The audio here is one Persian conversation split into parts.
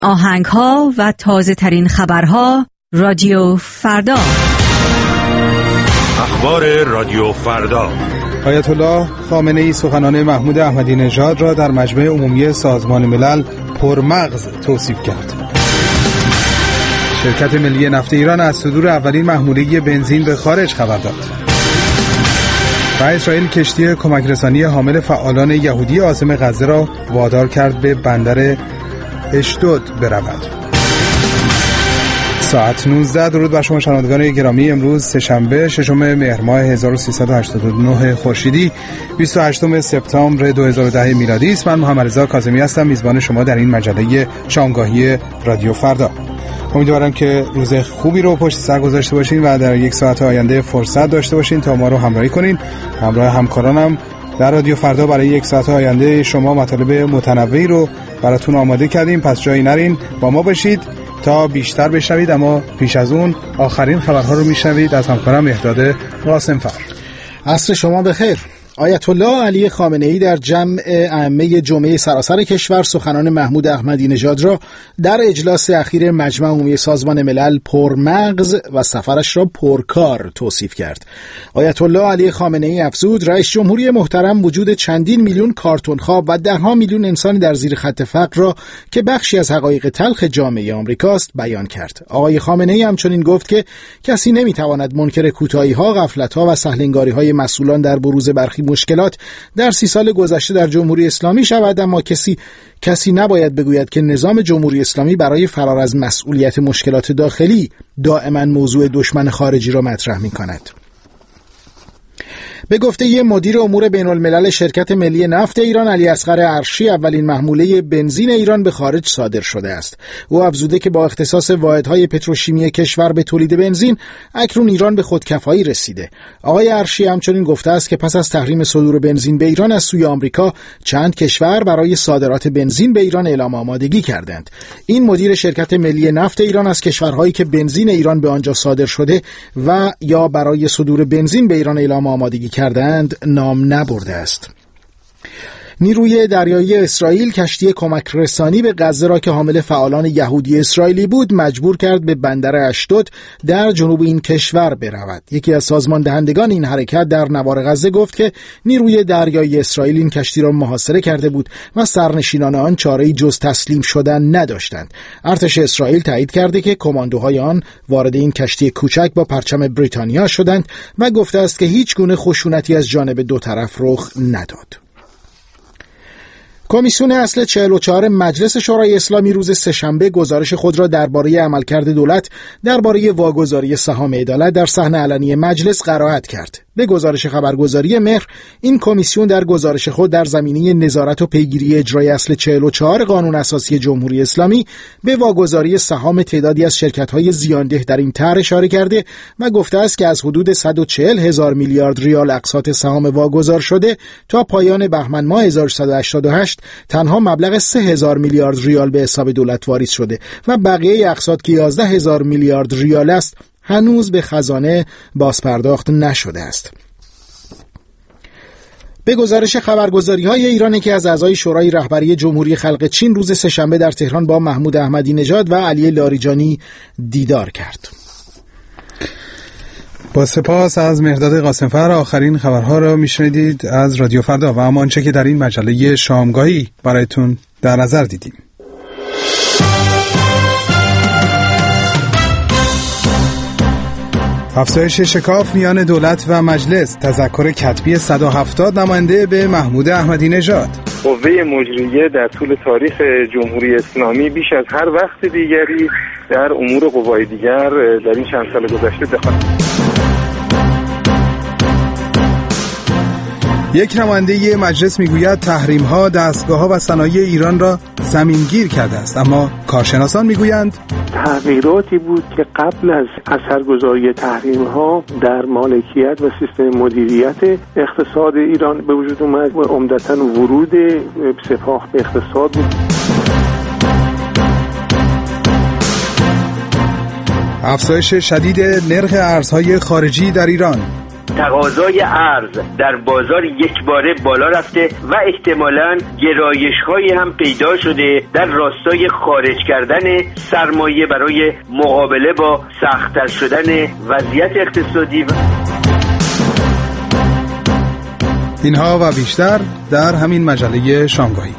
آهنگ‌ها و تازه‌ترین خبرها رادیو فردا. اخبار رادیو فردا. آیت الله خامنه‌ای سخنان محمود احمدی نژاد را در مجمع عمومی سازمان ملل پرمغز توصیف کرد. شرکت ملی نفت ایران از صدور اولین محموله بنزین به خارج خبر داد. و اسرائیل کشتی کمک رسانی حامل فعالان یهودی عاصمه غزه را وادار کرد به بندر اشدود برود. ساعت 19. درود بر شما شنوندگان گرامی. امروز سه‌شنبه 6 مهر ماه 1389 خورشیدی 28 سپتامبر 2010 میلادی است. من محمد رضا کاظمی هستم، میزبان شما در این مجله شامگاهی رادیو فردا. امیدوارم که روز خوبی رو پشت سر گذاشته باشین و در یک ساعت آینده فرصت داشته باشین تا ما رو همراهی کنین. همراه همکارانم در رادیو فردا برای یک ساعت آینده شما مطالب متنوعی رو براتون آماده کردیم، پس جایی نرین، با ما باشید تا بیشتر بشنوید. اما پیش از اون آخرین خبرها رو میشنوید از همکارم مهداد قاسمفر. عصر شما بخیر. آیت الله علی خامنه‌ای در جمع ائمه جمعه سراسر کشور سخنان محمود احمدی نژاد را در اجلاس اخیر مجمع عمومی سازمان ملل پرمغز و سفرش را پرکار توصیف کرد. آیت الله علی خامنه‌ای افزود رئیس جمهوری محترم وجود چندین میلیون کارتون‌خواب و ده‌ها میلیون انسان در زیر خط فقر را که بخشی از حقایق تلخ جامعه آمریکاست بیان کرد. آقای خامنه‌ای همچنین گفت که کسی نمی‌تواند منکر کوتاهی‌ها، غفلت‌ها و سهل‌انگاری‌های مسئولان در بروز برخی مشکلات در 30 سال گذشته در جمهوری اسلامی شود، اما کسی نباید بگوید که نظام جمهوری اسلامی برای فرار از مسئولیت مشکلات داخلی دائما موضوع دشمن خارجی را مطرح می‌کند. به گفته مدیر امور بین الملل شرکت ملی نفت ایران علی اصغر عرشی، اولین محموله بنزین ایران به خارج صادر شده است. او افزوده که با اختصاص واحدهای پتروشیمی کشور به تولید بنزین اکنون ایران به خودکفایی رسیده. آقای عرشی همچنین گفته است که پس از تحریم صدور بنزین به ایران از سوی آمریکا چند کشور برای صادرات بنزین به ایران اعلام آمادگی کردند. این مدیر شرکت ملی نفت ایران از کشورهایی که بنزین ایران به آنجا صادر شده و یا برای صدور بنزین به ایران اعلام آمادگی کردند نام نبرده است. نیروی دریایی اسرائیل کشتی کمک رسانی به غزه را که حامل فعالان یهودی اسرائیلی بود مجبور کرد به بندر اشدود در جنوب این کشور برود. یکی از سازمان دهندگان این حرکت در نوار غزه گفت که نیروی دریایی اسرائیل این کشتی را محاصره کرده بود و سرنشینان آن چاره‌ای جز تسلیم شدن نداشتند. ارتش اسرائیل تایید کرده که کماندوهای آن وارد این کشتی کوچک با پرچم بریتانیا شدند و گفته است که هیچ گونه خشونتی از جانب دو طرف رخ نداد. کمیسیون اصل 44 مجلس شورای اسلامی روز سه‌شنبه گزارش خود را درباره عملکرد دولت درباره واگذاری سهام عدالت در صحن علنی مجلس قرائت کرد. به گزارش خبرگزاری مهر، این کمیسیون در گزارش خود در زمینه نظارت و پیگیری اجرای اصل 44 قانون اساسی جمهوری اسلامی به واگذاری سهام تعدادی از شرکت‌های زیانده در این طرح اشاره کرده و گفته است که از حدود 140,000 میلیارد ریال اقساط سهام واگذار شده تا پایان بهمن ماه 1388 تنها مبلغ 3,000 میلیارد ریال به حساب دولت واریز شده و بقیه اقساط که 11,000 میلیارد ریال است هنوز به خزانه بازپرداخت نشده است. به گزارش خبرگزاری‌های ایران که از اعضای شورای رهبری جمهوری خلق چین روز سه‌شنبه در تهران با محمود احمدی نژاد و علی لاریجانی دیدار کرد. با سپاس از مهداد قاسمفر. آخرین خبرها را میشنیدید از رادیو فردا و اما آنچه که در این مجله شامگاهی برایتون در نظر دیدیم. افزایش شکاف میان دولت و مجلس، تذکر کتبی 170 نماینده به محمود احمدی نژاد. قوه مجریه در طول تاریخ جمهوری اسلامی بیش از هر وقت دیگری در امور قوای دیگر در این چند سال گذشته دخالت. یک نماینده مجلس میگوید تحریم‌ها دستگاه‌ها و صنایع ایران را زمینگیر کرده است، اما کارشناسان میگویند تغییراتی بود که قبل از اثرگذاری تحریم‌ها در مالکیت و سیستم مدیریت اقتصاد ایران به وجود اومد و عمدتاً ورود سپاه به اقتصاد بود. افزایش شدید نرخ ارزهای خارجی در ایران. تقاضای ارز در بازار یک باره بالا رفته و احتمالاً گرایش‌هایی هم پیدا شده در راستای خارج کردن سرمایه برای مقابله با سخت‌تر شدن وضعیت اقتصادی. اینها و بیشتر در همین مجله شامگاهی.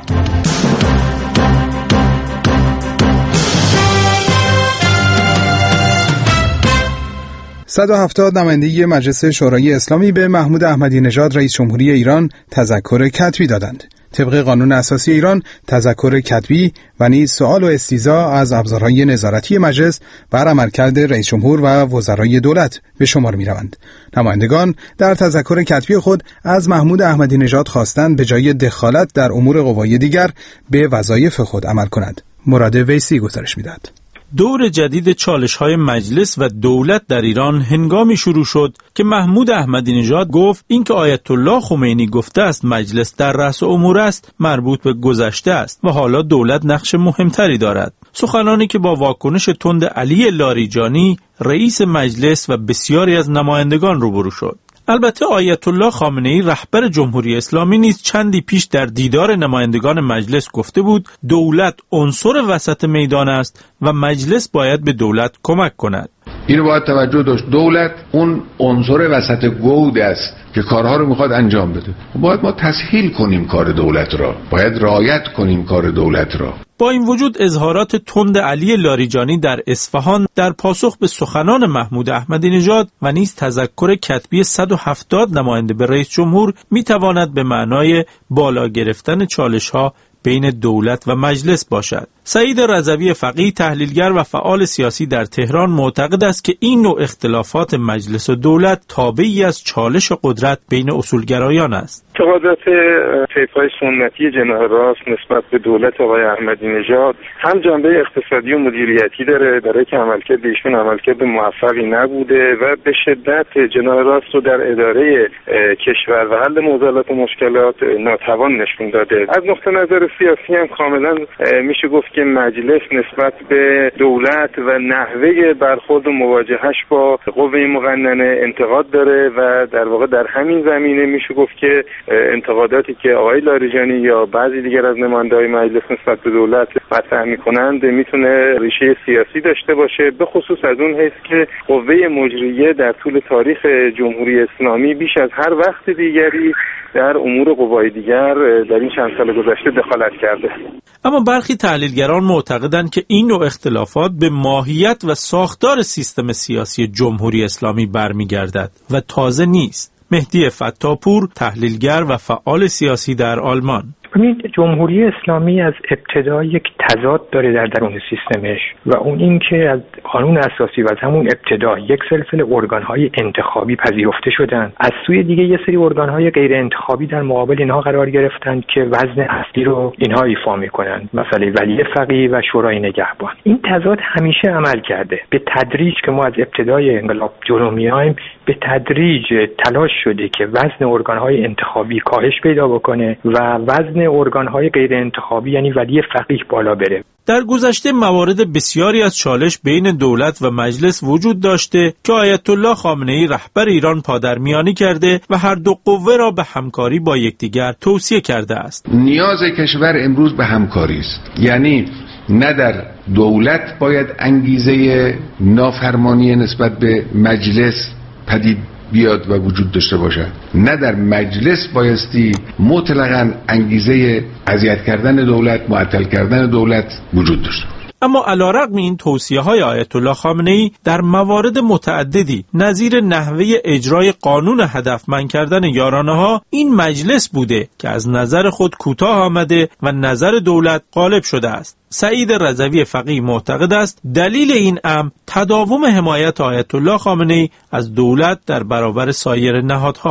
170 نماینده مجلس شورای اسلامی به محمود احمدی نژاد رئیس جمهوری ایران تذکر کتبی دادند. طبق قانون اساسی ایران تذکر کتبی و نیز سؤال و استیضاح از ابزارهای نظارتی مجلس بر عملکرد رئیس جمهور و وزرای دولت به شمار می‌روند. نمایندگان در تذکر کتبی خود از محمود احمدی نژاد خواستند به جای دخالت در امور قوای دیگر به وظایف خود عمل کند. مراد ویسی گزارش می‌دهد. دور جدید چالش‌های مجلس و دولت در ایران هنگامی شروع شد که محمود احمدی نژاد گفت اینکه آیت الله خمینی گفته است مجلس در رأس امور است مربوط به گذشته است و حالا دولت نقش مهمتری دارد. سخنانی که با واکنش تند علی لاریجانی رئیس مجلس و بسیاری از نمایندگان روبرو شد. البته آیت الله خامنه‌ای رهبر جمهوری اسلامی نیز چندی پیش در دیدار نمایندگان مجلس گفته بود دولت عنصر وسط میدان است و مجلس باید به دولت کمک کند. اینو باید توجه داشت، دولت اون عنصر وسط گود است که کارها رو میخواد انجام بده. باید ما تسهیل کنیم کار دولت را، باید رعایت کنیم کار دولت را. با این وجود اظهارات تند علی لاریجانی در اصفهان در پاسخ به سخنان محمود احمدی نژاد و نیز تذکر کتبی 170 نماینده به رئیس جمهور میتواند به معنای بالا گرفتن چالش‌ها بین دولت و مجلس باشد. سعید رضوی فقیه تحلیلگر و فعال سیاسی در تهران معتقد است که این نوع اختلافات مجلس و دولت تابعی از چالش قدرت بین اصولگرایان است. اعتقادات طیف‌های سنتی جناح راست نسبت به دولت آقای احمدی نژاد هم جنبه اقتصادی و مدیریتی داره، برای که عملکرد ایشون عملکرد موفقی نبوده و به شدت جناح راست رو در اداره کشور و حل معضلات و مشکلات ناتوان نشون داده. از نقطه نظر سیاسی هم کاملا میشه گفت که مجلس نسبت به دولت و نحوه برخورد و مواجهش با قوه مقننه انتقاد داره و در واقع در همین زمینه میشه گفت که انتقاداتی که آقای لاریجانی یا بعضی دیگر از نماینده‌های مجلس نسبت به دولت مطرح می‌کنند میتونه ریشه سیاسی داشته باشه، به خصوص از اون حیث که قوه مجریه در طول تاریخ جمهوری اسلامی بیش از هر وقت دیگری در امور قوای دیگر در این چند سال گذشته دخالت کرده. اما برخی تحلیلگران معتقدند که این نوع اختلافات به ماهیت و ساختار سیستم سیاسی جمهوری اسلامی برمیگردد و تازه نیست. مهدی فتاپور تحلیلگر و فعال سیاسی در آلمان: جمهوری اسلامی از ابتدا یک تضاد داره در درون سیستمش و اون این که از قانون اساسی و از همون ابتدا یک سلسله ارگان‌های انتخابی پذیرفته شدن، از سوی دیگه یه سری ارگان‌های غیر انتخابی در مقابل اینها قرار گرفتن که وزن اصلی رو اینها ایفا می‌کنن، مثلا ولی فقیه و شورای نگهبان. این تضاد همیشه عمل کرده. به تدریج که ما از ابتدای انقلاب جلو میایم، به تدریج تلاش شده که وزن ارگان‌های انتخابی کاهش پیدا بکنه و وزن ارگان‌های غیر انتخابی یعنی ولی فقیه بالا بره. در گذشته موارد بسیاری از چالش بین دولت و مجلس وجود داشته که آیت الله خامنه‌ای رهبر ایران پادرمیانی کرده و هر دو قوه را به همکاری با یکدیگر توصیه کرده است. نیاز کشور امروز به همکاری است، یعنی نه در دولت باید انگیزه نافرمانی نسبت به مجلس پدید بیاد و وجود داشته باشد، نه در مجلس بایستی مطلقاً انگیزه اذیت کردن دولت، معطل کردن دولت وجود داشته. اما علیرغم این توصیه‌های آیت الله خامنه‌ای در موارد متعددی نظیر نحوه اجرای قانون هدفمند کردن یارانه‌ها این مجلس بوده که از نظر خود کوتاه آمده و نظر دولت غالب شده است. سعید رضوی فقیه معتقد است دلیل این امر تداوم حمایت آیت الله خامنه‌ای از دولت در برابر سایر نهادهاست.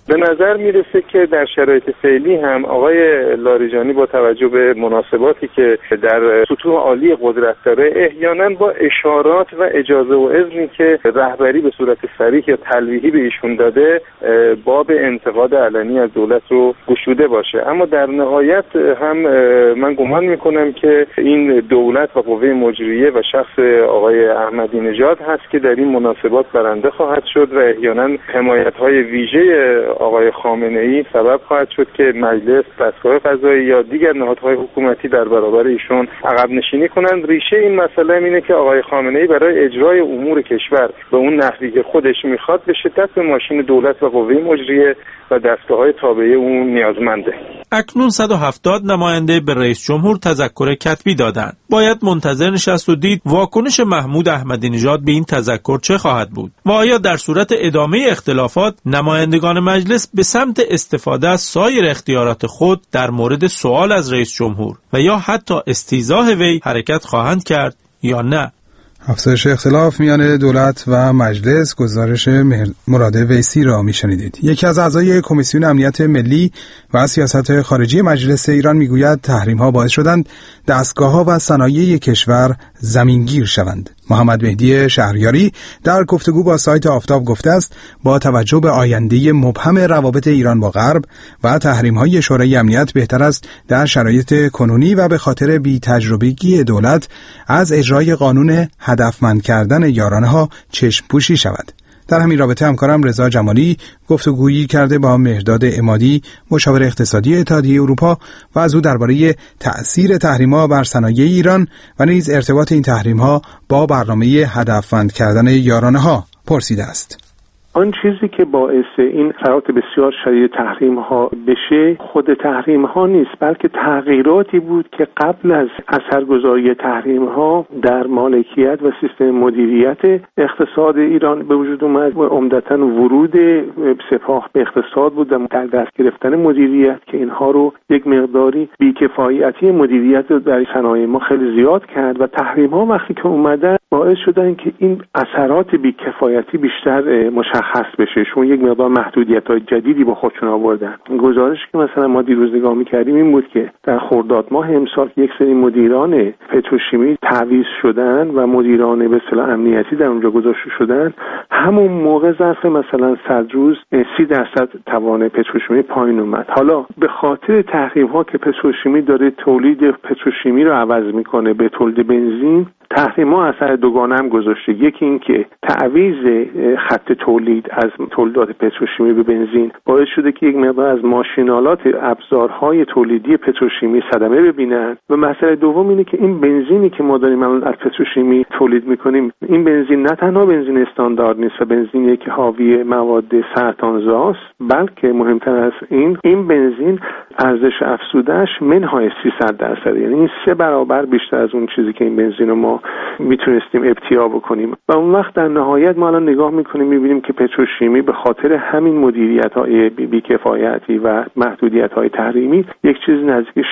به نظر میرسه که در شرایط فعلی هم آقای لاریجانی با توجه به مناسباتی که در سطوح عالی قدرت داره احیانا با اشارات و اجازه و اذنی که رهبری به صورت صریح یا تلویحی به ایشون داده باب انتقاد علنی از دولت رو گشوده باشه. اما در نهایت هم من گمان میکنم که این دولت و قوه مجریه و شخص آقای احمدی نژاد هست که در این مناسبات برنده خواهد شد و احیانا حمایت‌های ویژه آقای خامنه‌ای سبب خواهد شد که مجلس، دستگاه قضایی یا دیگر نهادهای حکومتی در برابر ایشون عقب نشینی کنند. ریشه این مسئله اینه که آقای خامنه‌ای برای اجرای امور کشور به اون نحوی که خودش میخواد به شدت به ماشین دولت و قوه مجریه و دستگاه‌های تابعه اون نیازمنده. اکنون 170 نماینده به رئیس جمهور تذکر کتبی دادند. باید منتظر نشست و دید واکنش محمود احمدی نژاد به این تذکر چه خواهد بود و آیا در صورت ادامه اختلافات نمایندگان مجلس به سمت استفاده از سایر اختیارات خود در مورد سوال از رئیس جمهور و یا حتی استیضاح وی حرکت خواهند کرد یا نه. افزایش اختلاف میان دولت و مجلس، گزارش مراد ویسی را میشنیدید. یکی از اعضای کمیسیون امنیت ملی و سیاست خارجی مجلس ایران میگوید تحریم‌ها باعث شدند دستگاه‌ها و صنایع کشور زمینگیر شوند. محمد مهدی شهریاری در گفتگو با سایت آفتاب گفته است با توجه به آینده مبهم روابط ایران با غرب و تحریم‌های شورای امنیت بهتر است در شرایط کنونی و به خاطر بی‌تجربگی دولت از اجرای قانون هدفمند کردن یارانه‌ها چشم پوشی شود. در همین رابطه همکارم رضا جمالی گفتگویی کرده با مهرداد عمادی، مشاور اقتصادی اتحادیه اروپا و از او درباره تأثیر تحریم‌ها بر صنایع ایران و نیز ارتباط این تحریم‌ها با برنامه هدفمند کردن یارانه‌ها پرسیده است. آن چیزی که باعث این فرات بسیار شدید تحریم ها بشه خود تحریم ها نیست، بلکه تغییراتی بود که قبل از اثرگذاری تحریم ها در مالکیت و سیستم مدیریت اقتصاد ایران به وجود اومد و عمدتاً ورود سپاه به اقتصاد بود و در دست گرفتن مدیریت که اینها رو یک مقداری بیکفایتی مدیریت در صنایع ما خیلی زیاد کرد و تحریم ها وقتی که اومدن باعث شدن که این اثرات بیکفایتی بیشتر مشخص بشه، چون یک مقدار محدودیت‌های جدیدی با خودشون آوردن. گزارشی که مثلا ما دیروز نگاه می‌کردیم این بود که در خرداد ماه امسال یک سری مدیران پتروشیمی تعویض شدن و مدیران به اصطلاح امنیتی در اونجا گذاشته شدن. همون موقع ظرف مثلا 100 روز 30% توان پتروشیمی پایین اومد. حالا به خاطر تحریم‌ها که پتروشیمی داره تولید پتروشیمی رو عوض می‌کنه به تولید بنزین، تحریم‌ها اثر دوگانه هم گذاشته. یکی این که تعویض خط تولید از تولیدات پتروشیمی به بنزین باعث شده که یک مقدار از ماشینالات ابزارهای تولیدی پتروشیمی صدمه ببینن و مسئله دوم اینه که این بنزینی که ما داریم از پتروشیمی تولید می‌کنیم، این بنزین نه تنها بنزین استاندارد نیست و بنزینی که حاوی مواد سرطانزاست، بلکه مهمتر از این بنزین ارزش افزوده‌اش منهای 300%، یعنی این 3 برابر بیشتر از اون چیزی که این بنزین رو ما میتونستیم ابتیا بکنیم. و اون وقت در نهایت ما الان نگاه میکنیم میبینیم که پتروشیمی به خاطر همین مدیریت‌های بیکفایتی و محدودیت‌های تحریمی یک چیز نزدیک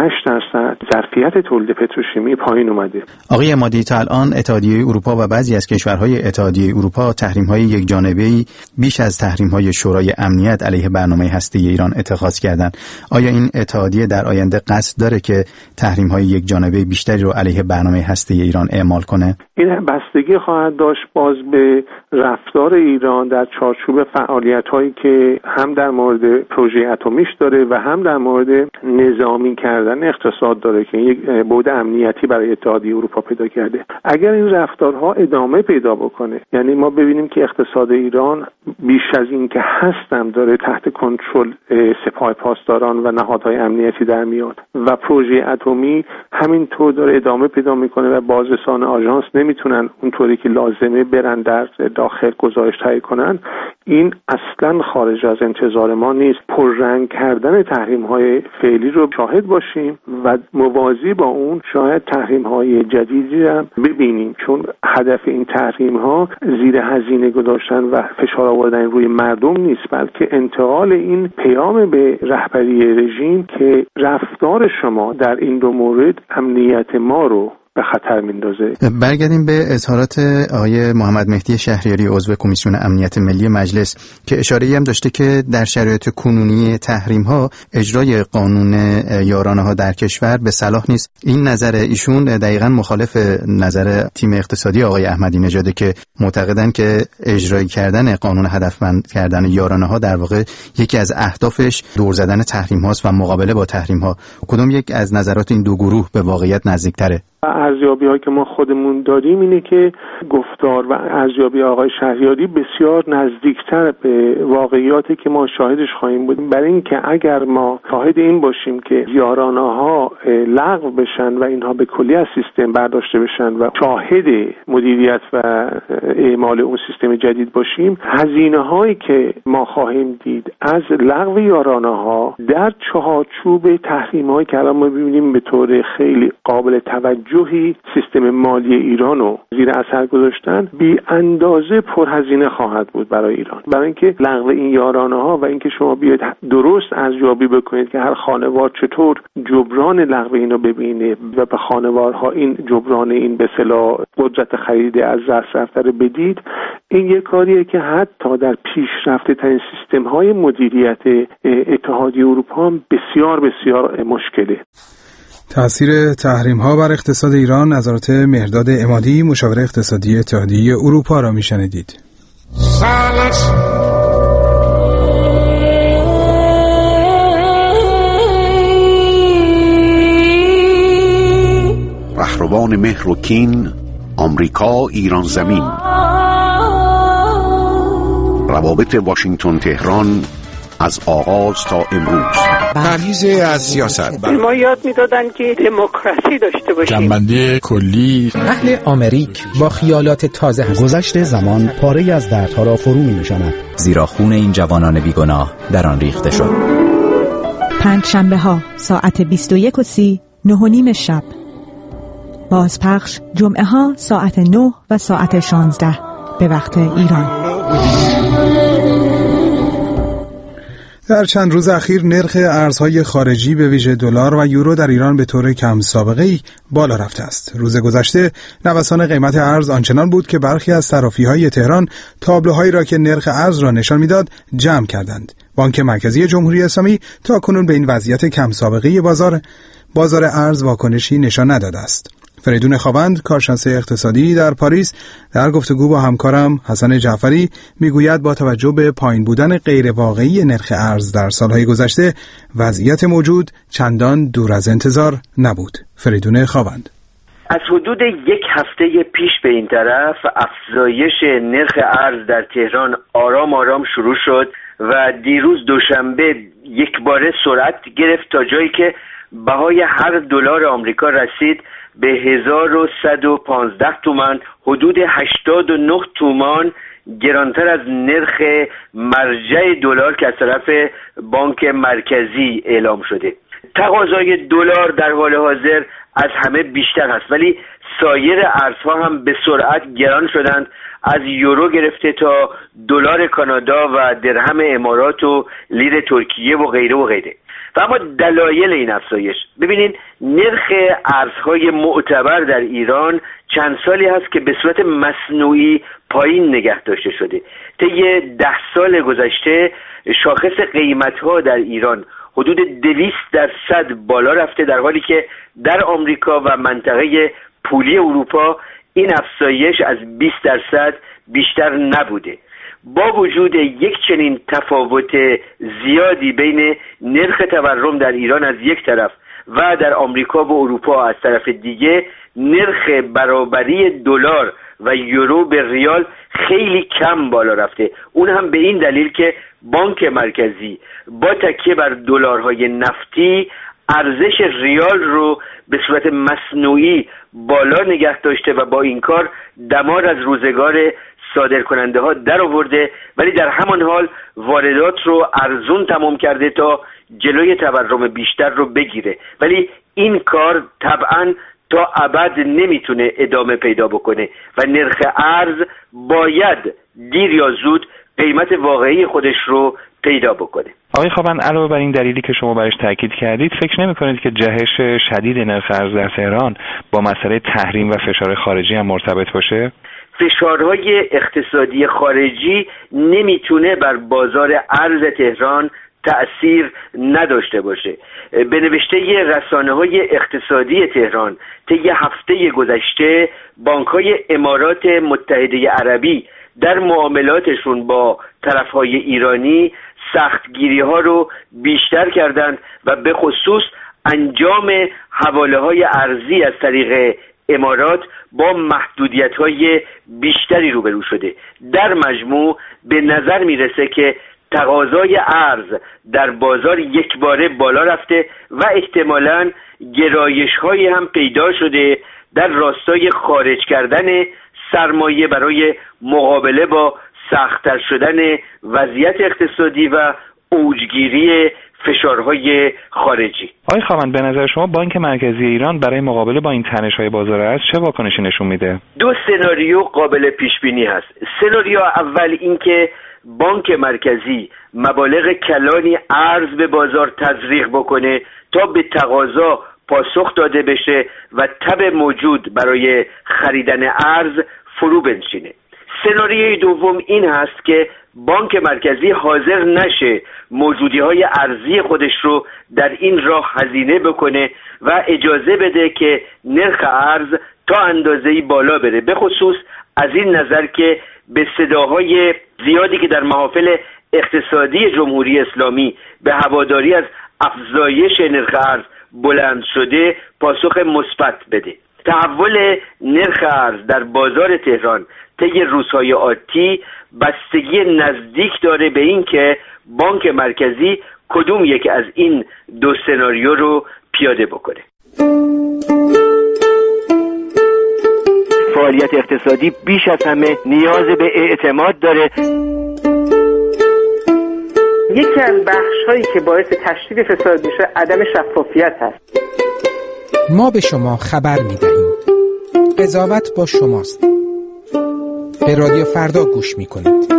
68% ظرفیت تولید پتروشیمی پایین اومده. آقای عمادی، تا الان اتحادیه اروپا و بعضی از کشورهای اتحادیه اروپا تحریم‌های یکجانبه‌ای بیش از تحریم‌های شورای امنیت علیه برنامه هسته‌ای ایران اتخاذ کردند. آیا این اتحادیه در آینده قصد داره که تحریم‌های یکجانبه بیشتری رو علیه برنامه هسته‌ای ایران اعمال کنه؟ این بستگی خواهد داشت باز به رفتار ایران در چارچوب فعالیت‌هایی که هم در مورد پروژه اتمیش داره و هم در مورد نظامی کردن اقتصاد داره که یک بعد امنیتی برای اتحادیه اروپا پیدا کرده. اگر این رفتارها ادامه پیدا بکنه، یعنی ما ببینیم که اقتصاد ایران بیش از این که هستم داره تحت کنترل سپاه پاسداران و نهادهای امنیتی در میاد و پروژه اتمی همینطور داره ادامه پیدا میکنه و بازرسان آژانس نمیتونن اونطوری که لازمه برن در داخل گزارش تهیه کنن، این اصلا خارج از انتظار ما نیست. پررنگ کردن تحریم‌های فعلی رو شاهد باشیم و موازی با اون شاید تحریم‌های جدیدی هم ببینیم، چون هدف این تحریم‌ها زیر هزینه گذاشتن و فشار آوردن روی مردم نیست، بلکه انتقال این پیام به رهبری رژیم که رفتار شما در این دو مورد امنیت ما رو به خطر میندازه. برگردیم به اظهارات آقای محمد مهدی شهریاری عضو کمیسیون امنیت ملی مجلس که اشاره‌ای هم داشته که در شرایط کنونی تحریم‌ها اجرای قانون یارانه‌ها در کشور به صلاح نیست. این نظر ایشون دقیقاً مخالف نظر تیم اقتصادی آقای احمدی نژاده که معتقدن که اجرای کردن قانون هدفمند کردن یارانه‌ها در واقع یکی از اهدافش دور زدن تحریم‌هاست و مقابله با تحریم‌ها. کدوم یک از نظرات این دو گروه به واقعیت نزدیک‌تره؟ ارزیابی‌هایی که ما خودمون داریم اینه که گفتار و ارزیابی آقای شهریاری بسیار نزدیکتر به واقعیاتی که ما شاهدش خواهیم بود، برای اینکه اگر ما شاهد این باشیم که یارانه‌ها لغو بشن و اینها به کلی از سیستم برداشته بشن و شاهد مدیریت و اعمال اون سیستم جدید باشیم، هزینه‌هایی که ما خواهیم دید از لغو یارانه‌ها در چارچوب تحریم‌هایی که الان ما ببینیم به طور خیلی قابل توجهی سیستم مالی ایران رو زیر اثر گذاشتن، بی اندازه پرهزینه خواهد بود برای ایران. برای اینکه لغو این یارانه‌ها و اینکه شما بیاید درست ارزیابی بکنید که هر خانوار چطور جبران لغو اینو ببینه و به خانوارها این جبران این به اصطلاح قدرت خرید از دست رفته رو بدید، این یک کاریه که حتی در پیشرفته ترین سیستم‌های مدیریت اتحادیه اروپا هم بسیار بسیار مشکله. تأثیر تحریم‌ها بر اقتصاد ایران، نظرات مهرداد عمادی، مشاور اقتصادی اتحادیه اروپا را میشنیدید. رهروان مهر و کین، آمریکا ایران زمین. روابط واشنگتن تهران از آغاز تا امروز. پرهیز از سیاست. ما یاد میدادن که دموکراسی داشته باشیم. جنبنده کلی. اهل آمریک با خیالات تازه هست. گذشت زمان پاره از دردها را فرو می‌نشاند، زیرا خون این جوانان بیگناه در آن ریخته شد. پنجشنبه ها ساعت 21:30 9:30 شب. بازپخش جمعه ها ساعت 9 و ساعت 16 به وقت ایران. در چند روز اخیر نرخ ارزهای خارجی به ویژه دلار و یورو در ایران به طور کم سابقه‌ای بالا رفته است. روز گذشته نوسان قیمت ارز آنچنان بود که برخی از صرافی‌های تهران تابلوهایی را که نرخ ارز را نشان می‌داد جمع کردند. بانک مرکزی جمهوری اسلامی تاکنون به این وضعیت کم سابقه‌ای بازار ارز واکنشی نشان نداده است. فریدون خاوند، کارشناس اقتصادی در پاریس، در گفتگو با همکارم حسن جعفری میگوید با توجه به پایین بودن غیر واقعی نرخ ارز در سالهای گذشته، وضعیت موجود چندان دور از انتظار نبود. فریدون خاوند: از حدود یک هفته پیش به این طرف افزایش نرخ ارز در تهران آرام آرام شروع شد و دیروز دوشنبه یک باره سرعت گرفت تا جایی که بهای هر دلار آمریکا رسید به 1115 تومان، حدود 89 تومان گرانتر از نرخ مرجع دلار که از طرف بانک مرکزی اعلام شده. تقاضای دلار در حال حاضر از همه بیشتر هست، ولی سایر ارزها هم به سرعت گران شدند، از یورو گرفته تا دلار کانادا و درهم امارات و لیر ترکیه و غیره و غیره. و اما دلایل این افزایش، ببینید نرخ ارزهای معتبر در ایران چند سالی هست که به صورت مصنوعی پایین نگه داشته شده. طی 10 سال گذشته شاخص قیمت‌ها در ایران حدود 200% بالا رفته، در حالی که در آمریکا و منطقه پولی اروپا این افزایش از 20% بیشتر نبوده. با وجود یک چنین تفاوت زیادی بین نرخ تورم در ایران از یک طرف و در آمریکا و اروپا از طرف دیگه، نرخ برابری دلار و یورو به ریال خیلی کم بالا رفته. اون هم به این دلیل که بانک مرکزی با تکیه بر دلارهای نفتی ارزش ریال رو به صورت مصنوعی بالا نگه داشته و با این کار دمار از روزگار صادرکننده ها در آورده، ولی در همان حال واردات رو ارزون تمام کرده تا جلوی تورم بیشتر رو بگیره. ولی این کار طبعاً تا ابد نمیتونه ادامه پیدا بکنه و نرخ ارز باید دیر یا زود قیمت واقعی خودش رو پیدا بکنه. آقای خاوند، علاوه بر این دلیلی که شما برش تاکید کردید، فکر نمی‌کنید که جهش شدید نرخ ارز در تهران با مسئله تحریم و فشار خارجی هم مرتبط باشه؟ فشارهای اقتصادی خارجی نمیتونه بر بازار ارز تهران تأثیر نداشته باشه. به نوشته رسانه‌های اقتصادی تهران طی هفته گذشته بانک‌های امارات متحده عربی در معاملاتشون با طرف‌های ایرانی سختگیری‌ها رو بیشتر کردند و به خصوص انجام حواله‌های ارزی از طریق امارات با محدودیت‌های بیشتری روبرو شده. در مجموع به نظر میرسه که تقاضای ارز در بازار یک باره بالا رفته و احتمالاً گرایش‌هایی هم پیدا شده در راستای خارج کردن سرمایه برای مقابله با سخت‌تر شدن وضعیت اقتصادی و اوجگیری فشارهای خارجی. آقای خاوند، به نظر شما بانک مرکزی ایران برای مقابله با این تنش‌های بازار ارز چه واکنشی نشون میده؟ دو سناریو قابل پیش بینی هست. سناریو اول این که بانک مرکزی مبالغ کلانی ارز به بازار تزریق بکنه تا به تقاضا پاسخ داده بشه و تب موجود برای خریدن ارز فرو بنشینه. سناریوی دوم این هست که بانک مرکزی حاضر نشه موجودی‌های ارزی خودش رو در این راه هزینه بکنه و اجازه بده که نرخ ارز تا اندازه‌ای بالا بره، به خصوص از این نظر که به صداهای زیادی که در محافل اقتصادی جمهوری اسلامی به هواداری از افزایش نرخ ارز بلند شده پاسخ مثبت بده. تحول نرخ ارز در بازار تهران طی روزهای آتی بستگی نزدیک داره به این که بانک مرکزی کدوم یک از این دو سناریو رو پیاده بکنه. فعالیت اقتصادی بیش از همه نیاز به اعتماد داره. یکی از بخش‌هایی که باعث تشدید فساد میشه عدم شفافیت هست. ما به شما خبر می‌دهیم. قضاوت با شماست. به رادیو فردا گوش می‌کنید.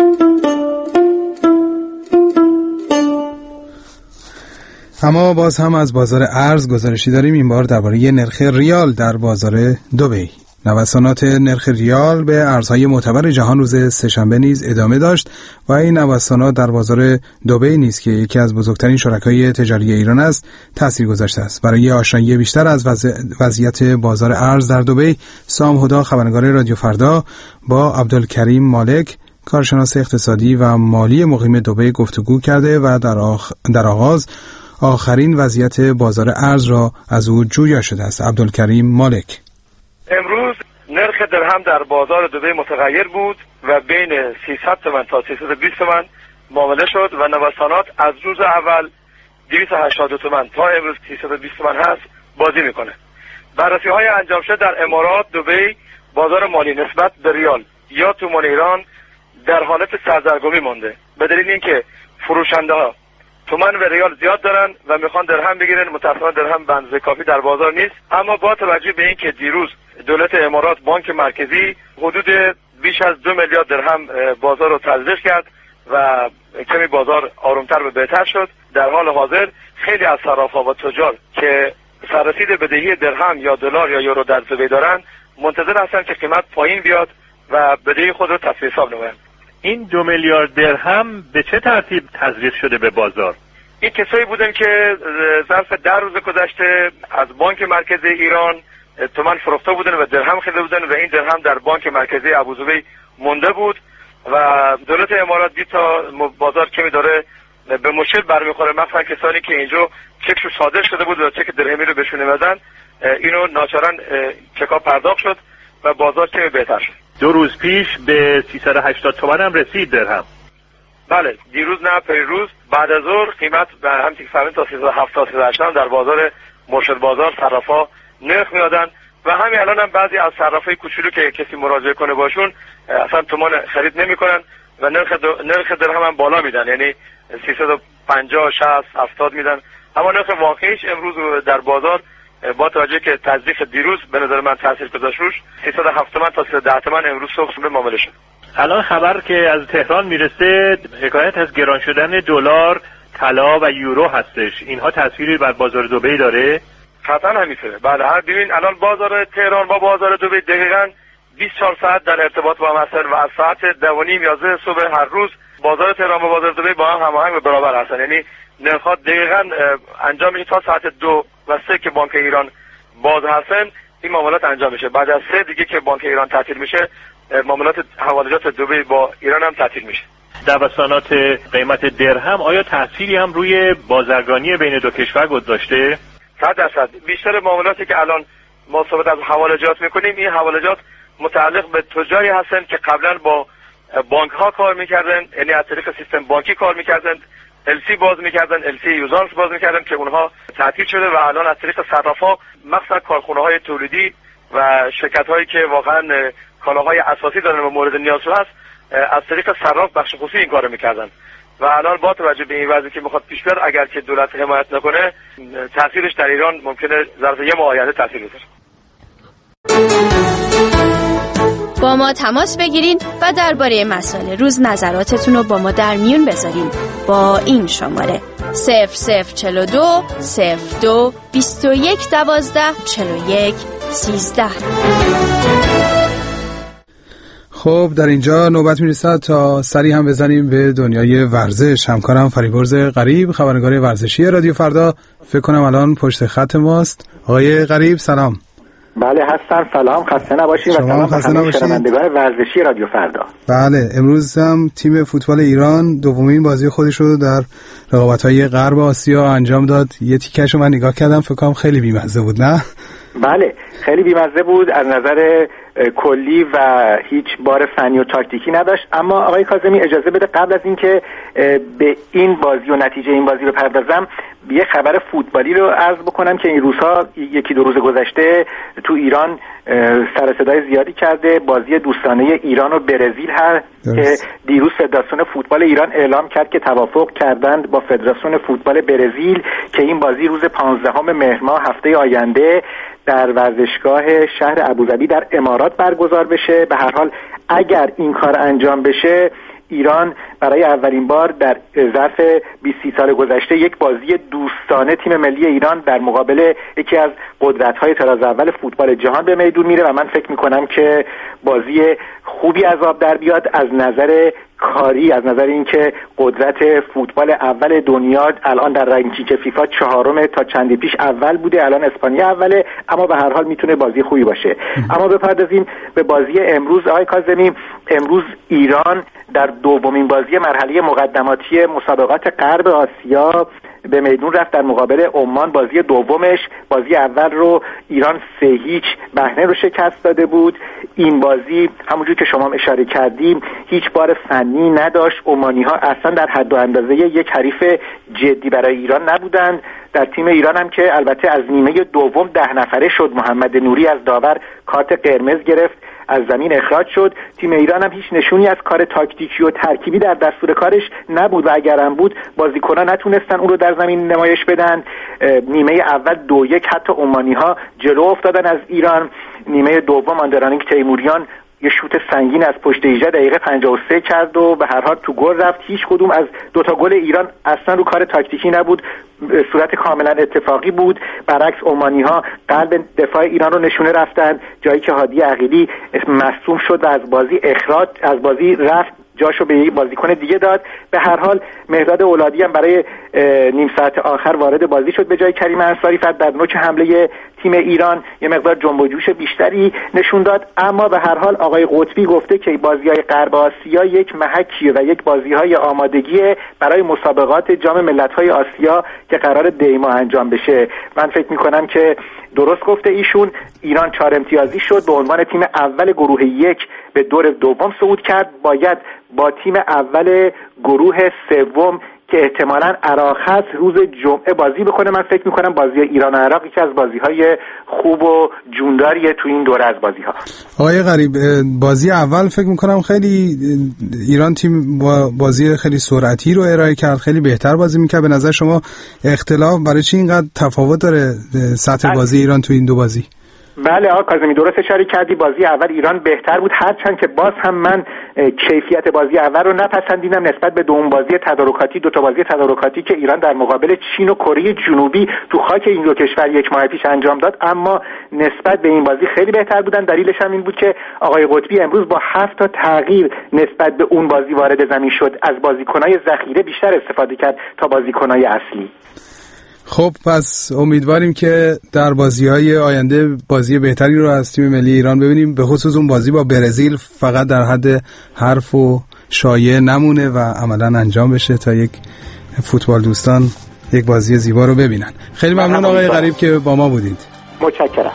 اما باز هم از بازار ارز گزارشی داریم، این بار درباره نرخ ریال در بازار دبی. نوسانات نرخ ریال به ارزهای معتبر جهان روز سه‌شنبه نیز ادامه داشت و این نوسانات در بازار دبی نیز که یکی از بزرگترین شرکای تجاری ایران است تاثیر گذاشته است. برای آشنایی بیشتر از وضعیت بازار ارز در دبی، سام هدا خبرنگار رادیو فردا با عبدالکریم مالک کارشناس اقتصادی و مالی مقیم دبی گفتگو کرده و در آغاز آخرین وضعیت بازار ارز را از او جویا شده است. عبدالکریم مالک: امروز نرخ درهم در بازار دبی متغیر بود و بین 300 تومان تا 320 تومان معامله شد و نوسانات از روز اول 282 تومان تا امروز 320 تومان هست بازی میکنه. بررسی های انجام شده در امارات دبی بازار مالی نسبت به ریال یا تومان ایران در حالت سردرگمی مونده، به دلیل اینکه فروشنده ها تومان و ریال زیاد دارن و میخوان درهم بگیرن. متأسفانه درهم به اندازه کافی در بازار نیست. اما با توجه به اینکه دیروز دولت امارات بانک مرکزی حدود بیش از 2 میلیارد درهم بازار رو تزریق کرد و کمی بازار آرومتر و بهتر شد، در حال حاضر خیلی از صراف‌ها و تجار که سررسید بدهی درهم یا دلار یا یورو در دبی دارن منتظر هستن که قیمت پایین بیاد و بدهی خود رو تصفیه حساب نمایند. این 2 میلیارد درهم به چه ترتیب تزریق شده به بازار؟ این کسایی بودن که ظرف 10 روز گذشته از بانک مرکزی ایران تومان فروخته بودن و درهم خریده بودن و این درهم در بانک مرکزی ابوظبی مونده بود و دولت امارات دید تا بازار کمی داره به مشکل برمیخوره، مثلا کسانی که اینجا چکشو صادر شده بود و چک درهمی رو بهشون نمیدن، اینو ناچارن چکا پرداخت شد و بازار کمی بهتر شد. 2 روز پیش به 380 تومان هم رسید درهم. بله، دیروز نه پیروز بعد از ظهر قیمت به همین فهمید تا 370 380 در بازار مرشد بازار صرافا نرخ میادن و همین الان هم بعضی از صرافای کوچولو که کسی مراجعه کنه باشون اصلا تومان خرید نمیکنن و نرخ درهم هم بالا میدن، یعنی 350 60 70 میدن. اما نرخ واقعیش امروز در بازار با توجه که تزریق دیروز به نظر من تاثیر گذاشت روش 307 تومان تا 310 تومان امروز صبح معامله شد. الان خبر که از تهران میرسه حکایت از گران شدن دلار، طلا و یورو هستش. اینها تأثیری بر بازار دبی داره؟ قطعا همینطوره. بله، ببین الان بازار تهران با بازار دبی دقیقاً 24 ساعت در ارتباط با هم هستن و از ساعت 10:30 صبح هر روز بازار تهران و بازار دبی با هم هماهنگ و برابر هستن. یعنی نرخ‌ها دقیقاً انجام میشه تا ساعت 2 و 3 که بانک ایران باز هستن این معاملات انجام میشه. بعد از 3 دیگه که بانک ایران تعطیل میشه معاملات حوالجات دبی با ایران هم تعطیل میشه. دوسانات قیمت درهم آیا تأثیری هم روی بازرگانی بین دو کشور گذاشته؟ 100%. بیشتر معاملاتی که الان ما صحبت از حوالجات میکنیم این حوالجات متعلق به تجاری هستند که قبلا با بانک ها کار میکردن، یعنی از طریق سیستم بانکی کار میکردن، LC باز میکردن، LC یوزانس باز میکردن که اونها تعطیل شده و الان از طریق صرافا مخصوصا کارخونه های تولیدی و شرکت هایی که واقعا کالاهای اساسی دارن و مورد نیاز هست از طریق صراف بخش خصوصی این کارو میکردن و الان با توجه به این وضعی که میخواد پیش بره اگر که دولت حمایت نکنه تاثیرش در ایران ممکنه ظرف یه ماه آینده تاثیر بذاره. با ما تماس بگیرین و درباره مسائل روز نظراتتون رو با ما در میون بذارین با این شماره 0042 02 21 12 41 13. خب در اینجا نوبت میرسد تا سری هم بزنیم به دنیای ورزش. همکارم فریبرز غریب، خبرنگار ورزشی رادیو فردا، فکر کنم الان پشت خط ماست. آقای غریب سلام. بله هستم، سلام، خسته نباشید و سلام به همه شنوندگان ورزشی رادیو فردا. بله امروز هم تیم فوتبال ایران دومین بازی خودش رو در رقابت‌های غرب آسیا انجام داد. یه تیکه‌شو من نگاه کردم فکر کنم خیلی بی‌مزه بود، نه؟ بله خیلی بی‌مزه بود، از نظر کلی و هیچ بار فنی و تاکتیکی نداشت. اما آقای کاظمی اجازه بده قبل از اینکه به این بازی و نتیجه این بازی بپردازم یه خبر فوتبالی رو عرض بکنم که این روزها یکی دو روز گذشته تو ایران سر صدای زیادی کرده. بازی دوستانه ایران و برزیل هست که دیروز فدراسیون فوتبال ایران اعلام کرد که توافق کردند با فدراسیون فوتبال برزیل که این بازی روز 15 مهر ماه هفته آینده در ورزشگاه شهر ابوظبی در امارات برگزار بشه. به هر حال اگر این کار انجام بشه ایران برای اولین بار در ظرف 20 سال گذشته یک بازی دوستانه تیم ملی ایران در مقابل یکی از قدرت‌های طراز اول فوتبال جهان به میدون میره و من فکر می‌کنم که بازی خوبی از آب در بیاد از نظر کاری، از نظر اینکه قدرت فوتبال اول دنیا الان در رنکینگ فیفا 4 تا چندی پیش اول بوده، الان اسپانیا اوله، اما به هر حال میتونه بازی خوبی باشه. اما بپردازیم به بازی امروز. آقای کاظمی امروز ایران در دومین بازی مرحله مقدماتی مسابقات غرب آسیا به میدون رفت در مقابل عمان. بازی دومش، بازی اول رو ایران 3-0 بهنه رو شکست داده بود. این بازی همونجور که شما اشاره کردیم هیچ بار فنی نداشت. عمانی ها اصلا در حد و اندازه یک حریف جدی برای ایران نبودند. در تیم ایران هم که البته از نیمه دوم 10 نفره شد، محمد نوری از داور کارت قرمز گرفت، از زمین اخراج شد. تیم ایران هم هیچ نشونی از کار تاکتیکی و ترکیبی در دستور کارش نبود و اگرم بود بازیکنان نتونستن اون رو در زمین نمایش بدن. نیمه اول 2-1 حتی عمانی ها جلو افتادن از ایران. نیمه دوم آندرانیک تیموریان یه شوت سنگین از پشت 18 دقیقه 53 کرد و به هر حال تو گل رفت. هیچ کدوم از دوتا گل ایران اصلا رو کار تاکتیکی نبود، صورت کاملا اتفاقی بود. برعکس عمانی ها قلب دفاع ایران رو نشونه رفتن، جایی که هادی عقیلی مصدوم شد و از بازی رفت، جاشو به یک بازیکن دیگه داد. به هر حال مهرداد اولادی هم برای نیم ساعت آخر وارد بازی شد به جای کریم انصاری. فقط در نوک حمله تیم ایران یه مقدار جنب و جوش بیشتری نشون داد. اما به هر حال آقای قطبی گفته که بازی‌های غرب آسیا یک محکیه و یک بازی‌های آمادگی برای مسابقات جام ملت‌های آسیا که قرار دیما انجام بشه. من فکر می‌کنم که درست گفته ایشون. ایران 4 امتیازی شد، به عنوان تیم اول گروه 1 به دور دوم صعود کرد. باید با تیم اول گروه سوم که احتمالاً عراق هست روز جمعه بازی بکنه. من فکر میکنم بازی ایران و عراق یکی از بازی‌های خوب و جونداریه تو این دوره از بازی‌ها. آقای غریب بازی اول فکر میکنم خیلی ایران تیم با بازی خیلی سرعتی رو ارائه کرد، خیلی بهتر بازی میکرد. به نظر شما اختلاف برای چی اینقدر تفاوت داره سطح بازی ایران تو این دو بازی؟ بله آقا کاظمی درست اشاره کردی، بازی اول ایران بهتر بود، هرچند که باز هم من کیفیت بازی اول رو نپسندیدم نسبت به دوم بازی تدارکاتی، دو تا بازی تدارکاتی که ایران در مقابل چین و کره جنوبی تو خاک این دو کشور یک ماه پیش انجام داد، اما نسبت به این بازی خیلی بهتر بودن. دلیلش هم این بود که آقای قطبی امروز با 7 تا تغییر نسبت به اون بازی وارد زمین شد، از بازیکن‌های ذخیره بیشتر استفاده کرد تا بازیکن‌های اصلی. خب پس امیدواریم که در بازی‌های آینده بازی بهتری رو از تیم ملی ایران ببینیم، به خصوص اون بازی با برزیل فقط در حد حرف و شایعه نمونه و عملاً انجام بشه تا یک فوتبال دوستان یک بازی زیبا رو ببینن. خیلی ممنون آقای غریب که با ما بودید. متشکرم.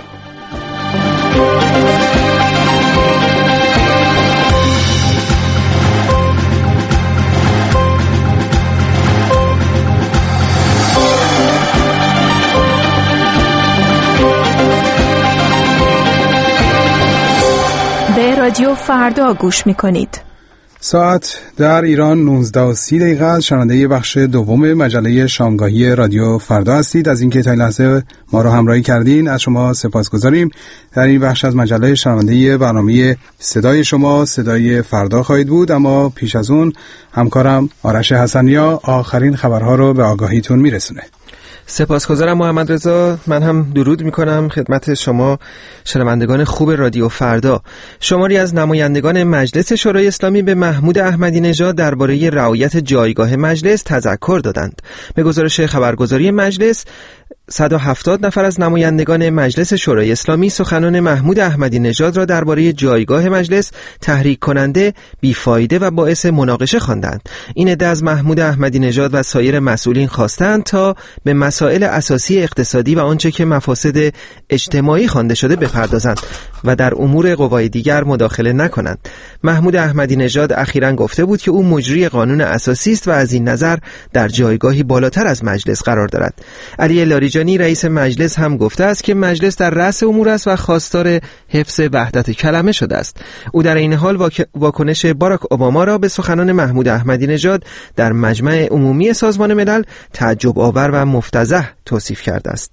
به رادیو فردا گوش میکنید. ساعت در ایران 19:30 است. شنونده بخش دوم مجله شامگاهی رادیو فردا هستید. از اینکه تا این لحظه ما رو همراهی کردین از شما سپاسگزاریم. در این بخش از مجله شنونده برنامه صدای شما صدای فردا خواهید بود، اما پیش از اون همکارم آرش حسنیا آخرین خبرها رو به آگاهیتون میرسونه. سپاسگزارم محمد رضا. من هم درود میکنم خدمت شما شنوندگان خوب رادیو فردا. شماری از نمایندگان مجلس شورای اسلامی به محمود احمدی نژاد درباره رعایت جایگاه مجلس تذکر دادند. به گزارش خبرگزاری مجلس 170 نفر از نمایندگان مجلس شورای اسلامی سخنان محمود احمدی نژاد را درباره جایگاه مجلس تحریک کننده، بیفایده و باعث مناقشه خواندند. این عده از محمود احمدی نژاد و سایر مسئولین خواستند تا به مسائل اساسی اقتصادی و آنچه که مفاسد اجتماعی خوانده شده بپردازند و در امور قوای دیگر مداخله نکنند. محمود احمدی نژاد اخیراً گفته بود که او مجری قانون اساسی است و از این نظر در جایگاهی بالاتر از مجلس قرار دارد. علی لاریجانی رئیس مجلس هم گفته است که مجلس در رأس امور است و خواستار حفظ وحدت کلمه شده است. او در این حال واکنش باراک اوباما را به سخنان محمود احمدی نژاد در مجمع عمومی سازمان ملل تعجب آور و مفتضح توصیف کرده است.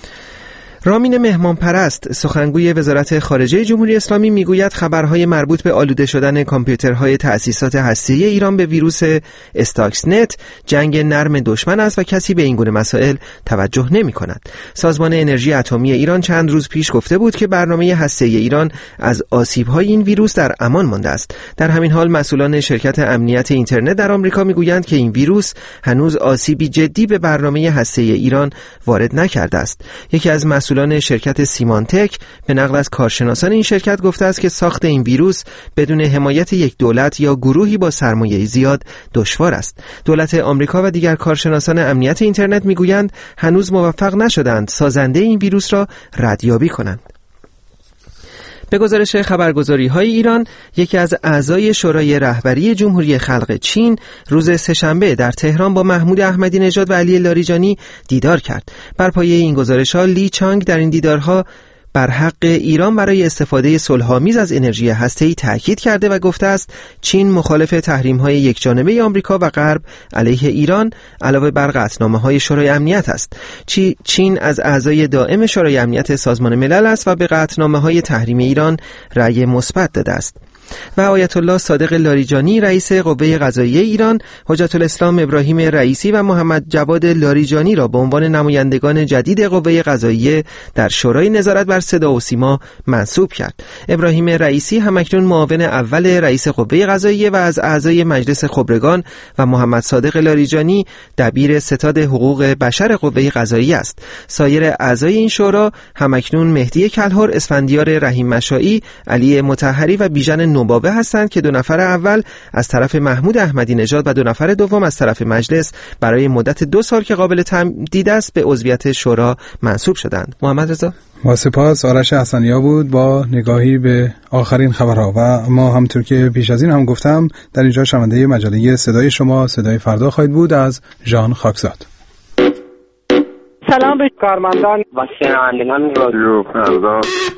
رامین مهمان پرست سخنگوی وزارت خارجه جمهوری اسلامی میگوید خبرهای مربوط به آلوده شدن کامپیوترهای تأسیسات هسته‌ای ایران به ویروس استاکسنت جنگ نرم دشمن است و کسی به این گونه مسائل توجه نمی‌کند. سازمان انرژی اتمی ایران چند روز پیش گفته بود که برنامه هسته‌ای ایران از آسیب‌های این ویروس در امان مانده است. در همین حال مسئولان شرکت امنیت اینترنت در آمریکا میگویند که این ویروس هنوز آسیبی جدی به برنامه هسته‌ای ایران وارد نکرده است. یکی از مسئولان شرکت سیمانتک به نقل از کارشناسان این شرکت گفته است که ساخت این ویروس بدون حمایت یک دولت یا گروهی با سرمایه زیاد دشوار است. دولت آمریکا و دیگر کارشناسان امنیت اینترنت میگویند هنوز موفق نشدند سازنده این ویروس را ردیابی کنند. به گزارش خبرگزاری‌های ایران، یکی از اعضای شورای رهبری جمهوری خلق چین روز سه‌شنبه در تهران با محمود احمدی نژاد و علی لاریجانی دیدار کرد. بر پایه این گزارش‌ها لی چانگ در این دیدارها بر حق ایران برای استفاده صلح‌آمیز از انرژی هسته‌ای تاکید کرده و گفته است چین مخالف تحریم‌های یکجانبه آمریکا و غرب علیه ایران علاوه بر قطعنامه‌های شورای امنیت است. چین از اعضای دائم شورای امنیت سازمان ملل است و به قطعنامه‌های تحریمی ایران رأی مثبت داده است. و آیت الله صادق لاریجانی رئیس قوه قضاییه ایران حجت الاسلام ابراهیم رئیسی و محمد جواد لاریجانی را به عنوان نمایندگان جدید قوه قضاییه در شورای نظارت بر صدا و سیما منصوب کرد. ابراهیم رئیسی همکنون معاون اول رئیس قوه قضاییه و از اعضای مجلس خبرگان و محمد صادق لاریجانی دبیر ستاد حقوق بشر قوه قضاییه است. سایر اعضای این شورا همکنون مهدی کلهر، اسفندیار رحیم مشائی، علی مطهری و بیژن نوباوه هستند که 2 نفر اول از طرف محمود احمدی نژاد و 2 نفر دوم از طرف مجلس برای مدت 2 سال که قابل تمدید است به عضویت شورا منصوب شدند. محمد رضا. با سپاس. آرش حسنیا بود با نگاهی به آخرین خبرها و ما همونطور که پیش از این هم گفتم در اینجا شنونده مجله صدای شما صدای فردا خواهید بود از ژان خاکزاد. سلام به کارمندان و شنوندگان رادیو فردا.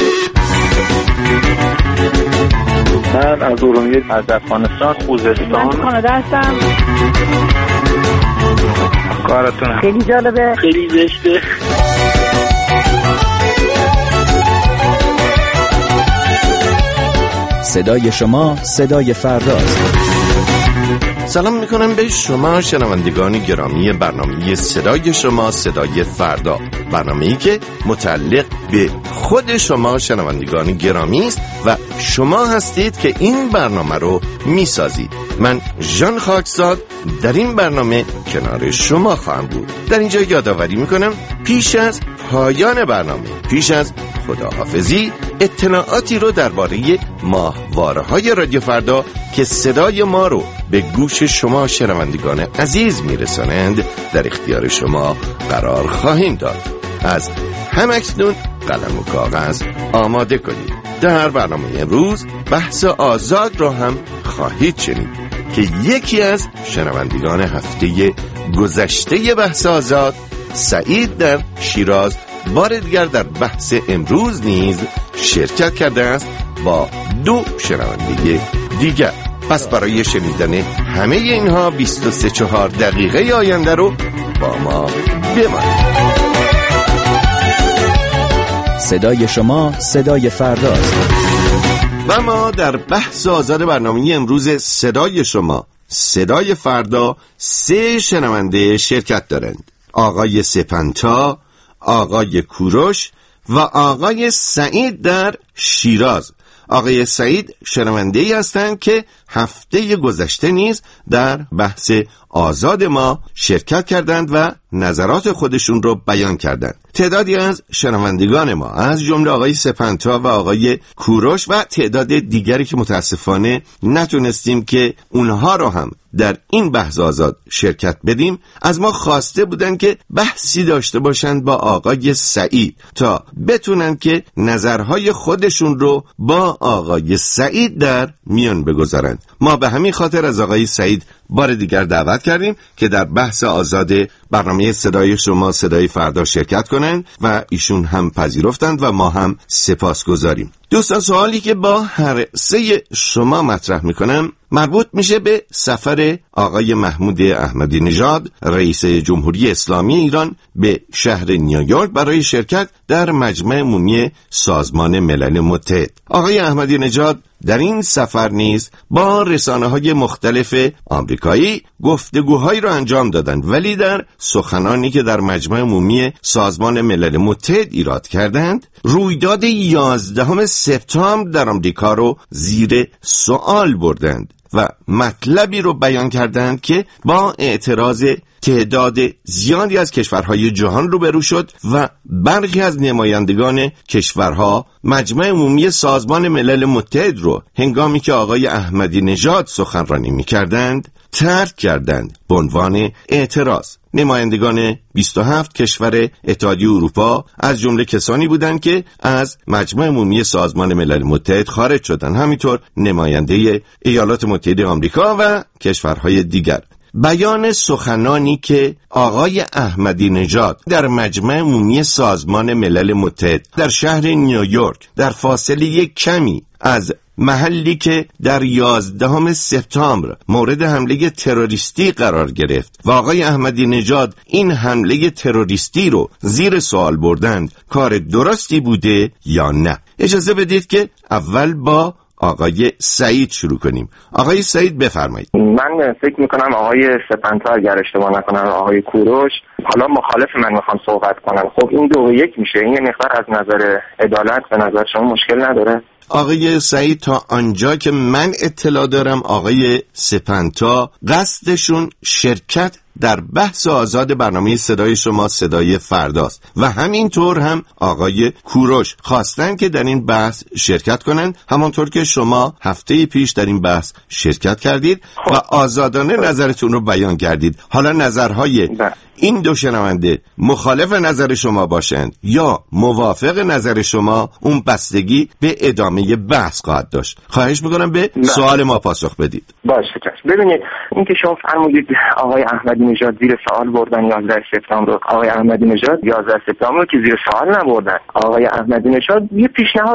من از ارومیه از افغانستان خوزستان کانادا هستم. کارتون خیلی جالبه، خیلی زشته. صدای شما صدای فرداست. سلام میکنم به شما شنوندگان گرامی برنامه صدای شما صدای فردا، برنامه‌ای که متعلق به خود شما شنوندگان گرامی است و شما هستید که این برنامه رو میسازید. من ژان خاکزاد در این برنامه کنار شما خواهم بود. در اینجا یادآوری میکنم پیش از پایان برنامه، پیش از خداحافظی، اطلاعاتی رو درباره ماهواره‌های رادیو فردا که صدای ما رو به گوش شما شنوندگان عزیز میرسانند در اختیار شما قرار خواهیم داد. از همکنون قلم و کاغذ آماده کنید. در برنامه امروز بحث آزاد رو هم خواهید شنید که یکی از شنوندگان هفته گذشته بحث آزاد، سعید در شیراز، بار دیگر در بحث امروز نیز شرکت کرده است با 2 شنونده دیگر. پس برای شنیدن همه اینها 23-4 دقیقه آینده رو با ما بمانید. صدای شما صدای فرداست. و ما در بحث آزاد برنامه امروز صدای شما صدای فردا 3 شنونده شرکت دارند: آقای سپنتا، آقای کوروش و آقای سعید در شیراز. آقای سعید شنونده‌ای هستند که هفته گذشته نیز در بحث آزاد ما شرکت کردند و نظرات خودشون رو بیان کردند. تعدادی از شنوندگان ما از جمله آقای سپنتا و آقای کوروش و تعداد دیگری که متاسفانه نتونستیم که اونها رو هم در این بحث آزاد شرکت بدیم، از ما خواسته بودن که بحثی داشته باشند با آقای سعید تا بتونن که نظرهای خودشون رو با آقای سعید در میان بگذارند. ما به همین خاطر از آقای سعید بار دیگر دعوت کردیم که در بحث آزاد برنامه صدای شما صدای فردا شرکت کنند و ایشون هم پذیرفتند و ما هم سپاسگزاریم. دوستان، سوالی که با هر 3 شما مطرح میکنم مربوط میشه به سفر آقای محمود احمدی نژاد رئیس جمهوری اسلامی ایران به شهر نیویورک برای شرکت در مجمع عمومی سازمان ملل متحد. آقای احمدی نژاد در این سفر نیز با رسانه‌های مختلف آمریکایی گفتگوهایی را انجام دادند، ولی در سخنانی که در مجمع عمومی سازمان ملل متحد ایراد کردند، رویداد 11 سپتامبر در آمریکا رو زیر سوال بردند و مطلبی رو بیان کردند که با اعتراض تعداد زیادی از کشورهای جهان روبرو شد و برخی از نمایندگان کشورها مجمع عمومی سازمان ملل متحد رو هنگامی که آقای احمدی نژاد سخنرانی می‌کردند ترک کردند به عنوان اعتراض. نمایندگان 27 کشور اتحادیه اروپا از جمله کسانی بودند که از مجمع عمومی سازمان ملل متحد خارج شدند، همینطور نماینده ایالات متحده آمریکا و کشورهای دیگر. بیان سخنانی که آقای احمدی نژاد در مجمع عمومی سازمان ملل متحد در شهر نیویورک در فاصله کمی از محلی که در 11 سپتامبر مورد حمله تروریستی قرار گرفت و آقای احمدی نژاد این حمله تروریستی رو زیر سوال بردند، کار درستی بوده یا نه؟ اجازه بدید که اول با آقای سعید شروع کنیم. آقای سعید بفرمایید. من فکر میکنم آقای سپنتا اگر اشتباه نکنم آقای کوروش حالا مخالف من میخوام صحبت کنم. خب این 2-1 میشه. این مقدار از نظر عدالت به نظر شما مشکل نداره؟ آقای سعید تا آنجا که من اطلاع دارم آقای سپنتا قصدشون شرکت در بحث آزاد برنامه صدای شما صدای فرداست و همینطور هم آقای کوروش خواستن که در این بحث شرکت کنند، همانطور که شما هفته پیش در این بحث شرکت کردید و آزادانه نظرتون رو بیان کردید. حالا نظرهای این 2 شنونده مخالف نظر شما باشند یا موافق نظر شما، اون بستگی به ادامه بحث خواهد داشت. خواهش میکنم به سوال ما پاسخ بدید. باشه. ببینید این که شما فرمودید آقای احمدی نژاد زیر سوال بردن 11 سپتامبر رو، آقای احمدی نژاد 11 سپتامبر رو که زیر سوال نبردن. آقای احمدی نژاد یه پیشنهاد دادن.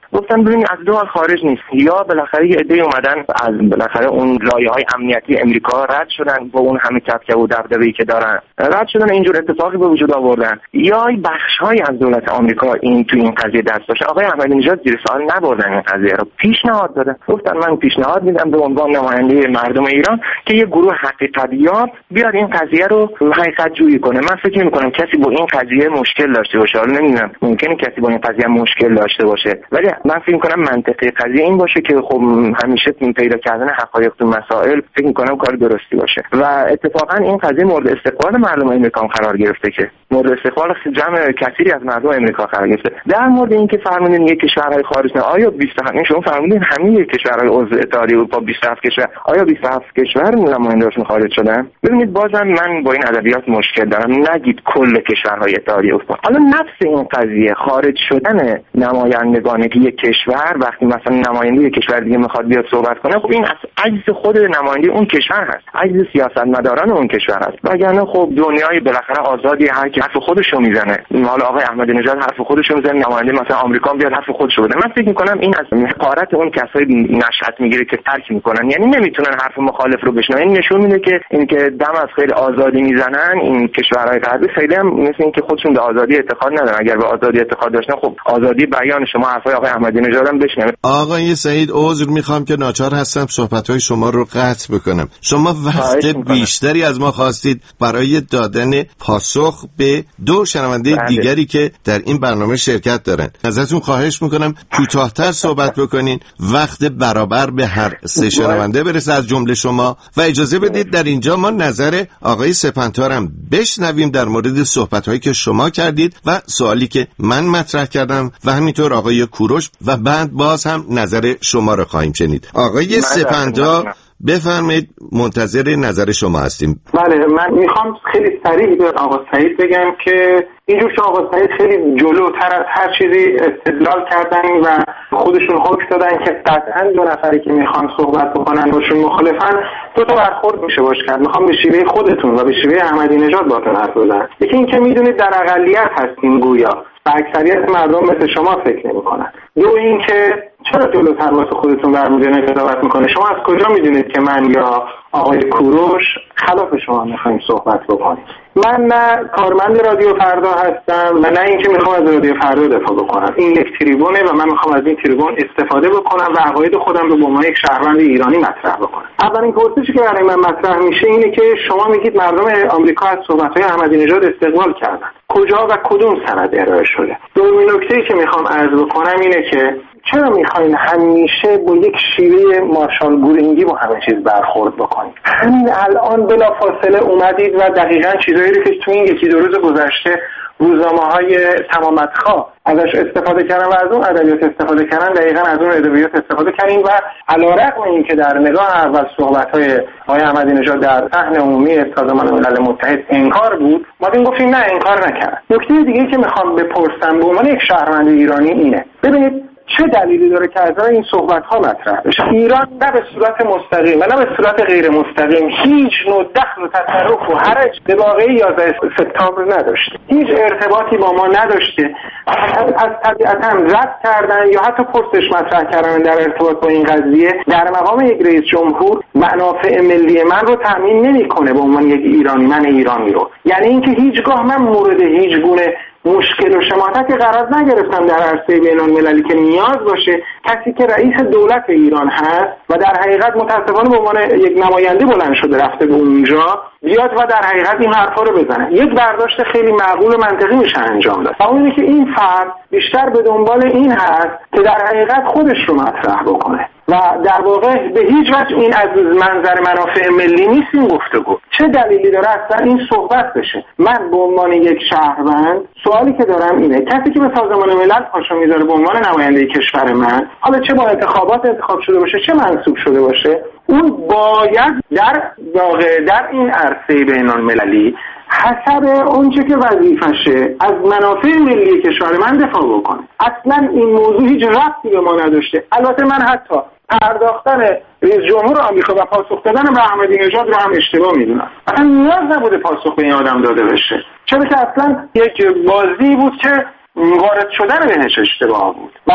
گفتن ببین از دو حال خارج نیست، یا بالاخره یه عده‌ای اومدن از بالاخره اون لایه‌های امنیتی امریکا رد شدن با اون همه کبکب و دبدبه‌ای که دارن، رد شدن اینجور اتفاقی به وجود آوردن، یا بخش‌هایی از دولت آمریکا این تو این قضیه دست داشته. آقای احمدی نژاد زیر سوال نبردن این قضیه رو، پیشنهاد دادن، گفتن من پیشنهاد میدم به عنوان نماینده مردم ایران که یه گروه حقیقت‌یاب بیاد این قضیه رو حقیقت جویی کنه. من فکر می‌کنم کسی با این قضیه مشکل داشته باشه، حالا نمیدونم ممکنه کسی با این قضیه مشکل داشته باشه، ولی من فکر می‌کنم منطقی قضیه این باشه که خب همیشه پیدا کردن حقایق تو مسائل فکر می‌کنم کار درستی باشه و اتفاقا این قضیه مورد استقبال مردم امریکا قرار گرفته که مورد استقبال جمع کثیری از مردم امریکا قرار گرفته. در مورد اینکه فرمودین یک کشورهای خارج نه، آیا 27 شما فرمودین همه کشورهای عضو اتحادیه اروپا 27 کشور، آیا 27 کشور نماینده‌هاشون خارج شدن؟ ببینید بازم من با این ادبیات مشکل دارم، نگید کل کشورهای اتحادیه اروپا. حالا نفس این قضیه خارج شدن نمایندگان یک کشور، وقتی مثلا نماینده یک کشور دیگه میخواد بیاد صحبت کنه، خب این از عجز خود نماینده اون کشور هست، عجز سیاستمداران اون کشور هست، وگرنه خب دنیای بالاخره آزادی، هر کی حرف خودشو میزنه. حالا آقای احمدی نژاد حرف خودشو میزنه، نماینده مثلا آمریکا بیاد حرف خودشو بده. من فکر میکنم این از حقارت اون کسایی نشأت میگیره که ترک میکنن، یعنی نمیتونن حرف مخالف رو بشنون. این نشون میده که اینکه دم از خیلی آزادی میزنن این کشورهای غربی، خیلی هم مثل اینکه خودشون به آزادی اعتقاد ندارن. اگر به آزادی اعتقاد داشتن خب آزادی بیان شما حرفای آقای احمدی نژاد هم بشنوید. آقای سعید عذر میخوام که ناچار هستم صحبت‌های شما رو قطع بکنم. شما وقت بیشتری از ما خواستید برای دادن پاسخ به دو شنونده دیگری که در این برنامه شرکت دارن. ازتون خواهش میکنم کوتاه‌تر صحبت بکنین، وقت برابر به هر سه شنونده برسه از جمله شما، و اجازه بدید در اینجا ما نظر آقای سپنتا هم بشنویم در مورد صحبت‌هایی که شما کردید و سوالی که من مطرح کردم و همینطور آقای کوروش، و بعد باز هم نظر شما رو خواهیم شنید. آقای سپنتا بفرمایید، منتظر نظر شما هستیم. بله، من میخوام خیلی سریع به آقا سعید بگم که اینجور که آقا سعید خیلی جلوتر از هر چیزی استدلال کردن و خودشون حکم دادن که قطعا دو نفری که میخوان صحبت بکنن باشون مخالفن، دو تا برخورد میشه باش کرد. میخوام به شیوه خودتون و به شیوه احمدی نژاد باهاتون حرف بزنم. یکی این که میدونید در اقلیت هستین گویا و اکثریت مردم مثل شما فکر نمی‌کنن. دو این که چرا جلوتر واسه خودتون برمی‌دارین قضاوت می‌کنه؟ شما از کجا می‌دونید که من یا آقای کوروش خلاف شما می‌خوایم صحبت بکنیم؟ من نه کارمند رادیو فردا هستم و نه اینکه می‌خوام از رادیو فردا دفاع بکنم. این یک تریبونه و من می‌خوام از این تریبون استفاده بکنم و عقاید خودم رو به عنوان یک شهروند ایرانی مطرح بکنم. اولین پرسشی که برای من مطرح میشه اینه که شما میگید مردم آمریکا از صحبت‌های احمدی نژاد استقبال کردن. کجا و کدوم سند ارائه شده؟ دومین نکته‌ای که می‌خوام عرض بکنم اینه که چرا میخواین همیشه با یک شیوه مارشال گورینگی با همه چیز برخورد بکنید؟ همین الان بلافاصله اومدید و دقیقاً چیزایی رو که تو این یکی دو روز گذشته روزنامه‌های تمامتخواه ازش استفاده کردن و از اون ادبیات استفاده کردن، دقیقاً از اون ادبیات استفاده کردیم و علیرغم اینکه در نگاه اول صحبت‌های آقای احمدی نژاد در صحن عمومی سازمان ملل متحد انکار بود، ما گفتیم نه انکار نکرد. نکته دیگه‌ای که میخوام بپرسم به عنوان یک شهروند ایرانی اینه، ببینید چه دلیلی داره که از این صحبت‌ها مطرح بشه؟ ایران نه به صورت مستقیم و نه به صورت غیر مستقیم هیچ نوع دخل و تصرف و حرج به واقعه 11 سپتامبر نداشته، هیچ ارتباطی با ما نداشته. از طبیعتا رد کردن یا حتی پرسش مطرح کردن در ارتباط با این قضیه در مقام یک رئیس جمهور منافع ملی من رو تامین نمی‌کنه به عنوان یک ایرانی، من ایرانی رو. یعنی اینکه هیچگاه من مورد هیچ گونه مشکل و شماتتی قرار نگرفتم در عرصه بین‌المللی که نیاز باشه کسی که رئیس دولت ایران هست و در حقیقت متاسفانه به عنوان یک نماینده بلند شده رفته به اونجا بیاد و در حقیقت این حرفا رو بزنه. یک برداشت خیلی معقول و منطقی میشه انجام داد و اون اینه که این فرد بیشتر به دنبال این هست که در حقیقت خودش رو مطرح بکنه و در واقع به هیچ وجه این از منظر منافع ملی نیست این گفتگو. چه دلیلی داره اصلا این صحبت بشه؟ من به عنوان یک شهروند سوالی که دارم اینه، کسی که به سازمان ملل پاشو میذاره به عنوان نماینده کشور من، حالا چه با انتخابات انتخاب شده باشه چه منصوب شده باشه، اون باید در واقع در این عرصه بین‌المللی حسب اونچه که وظیفشه از منافع ملی کشور من دفاع بکنه. اصلا این موضوع هیچ ربطی به ما نداشته. البته من حتی پرداختن رئیس جمهور آمریکا و پاسخ دادن به احمدی نژاد رو هم اشتباه میدونم. اصلا نیاز نبوده پاسخ به این آدم داده بشه، چرا که اصلا یک بازی بود که وارد شدن بهش اشتباه بود و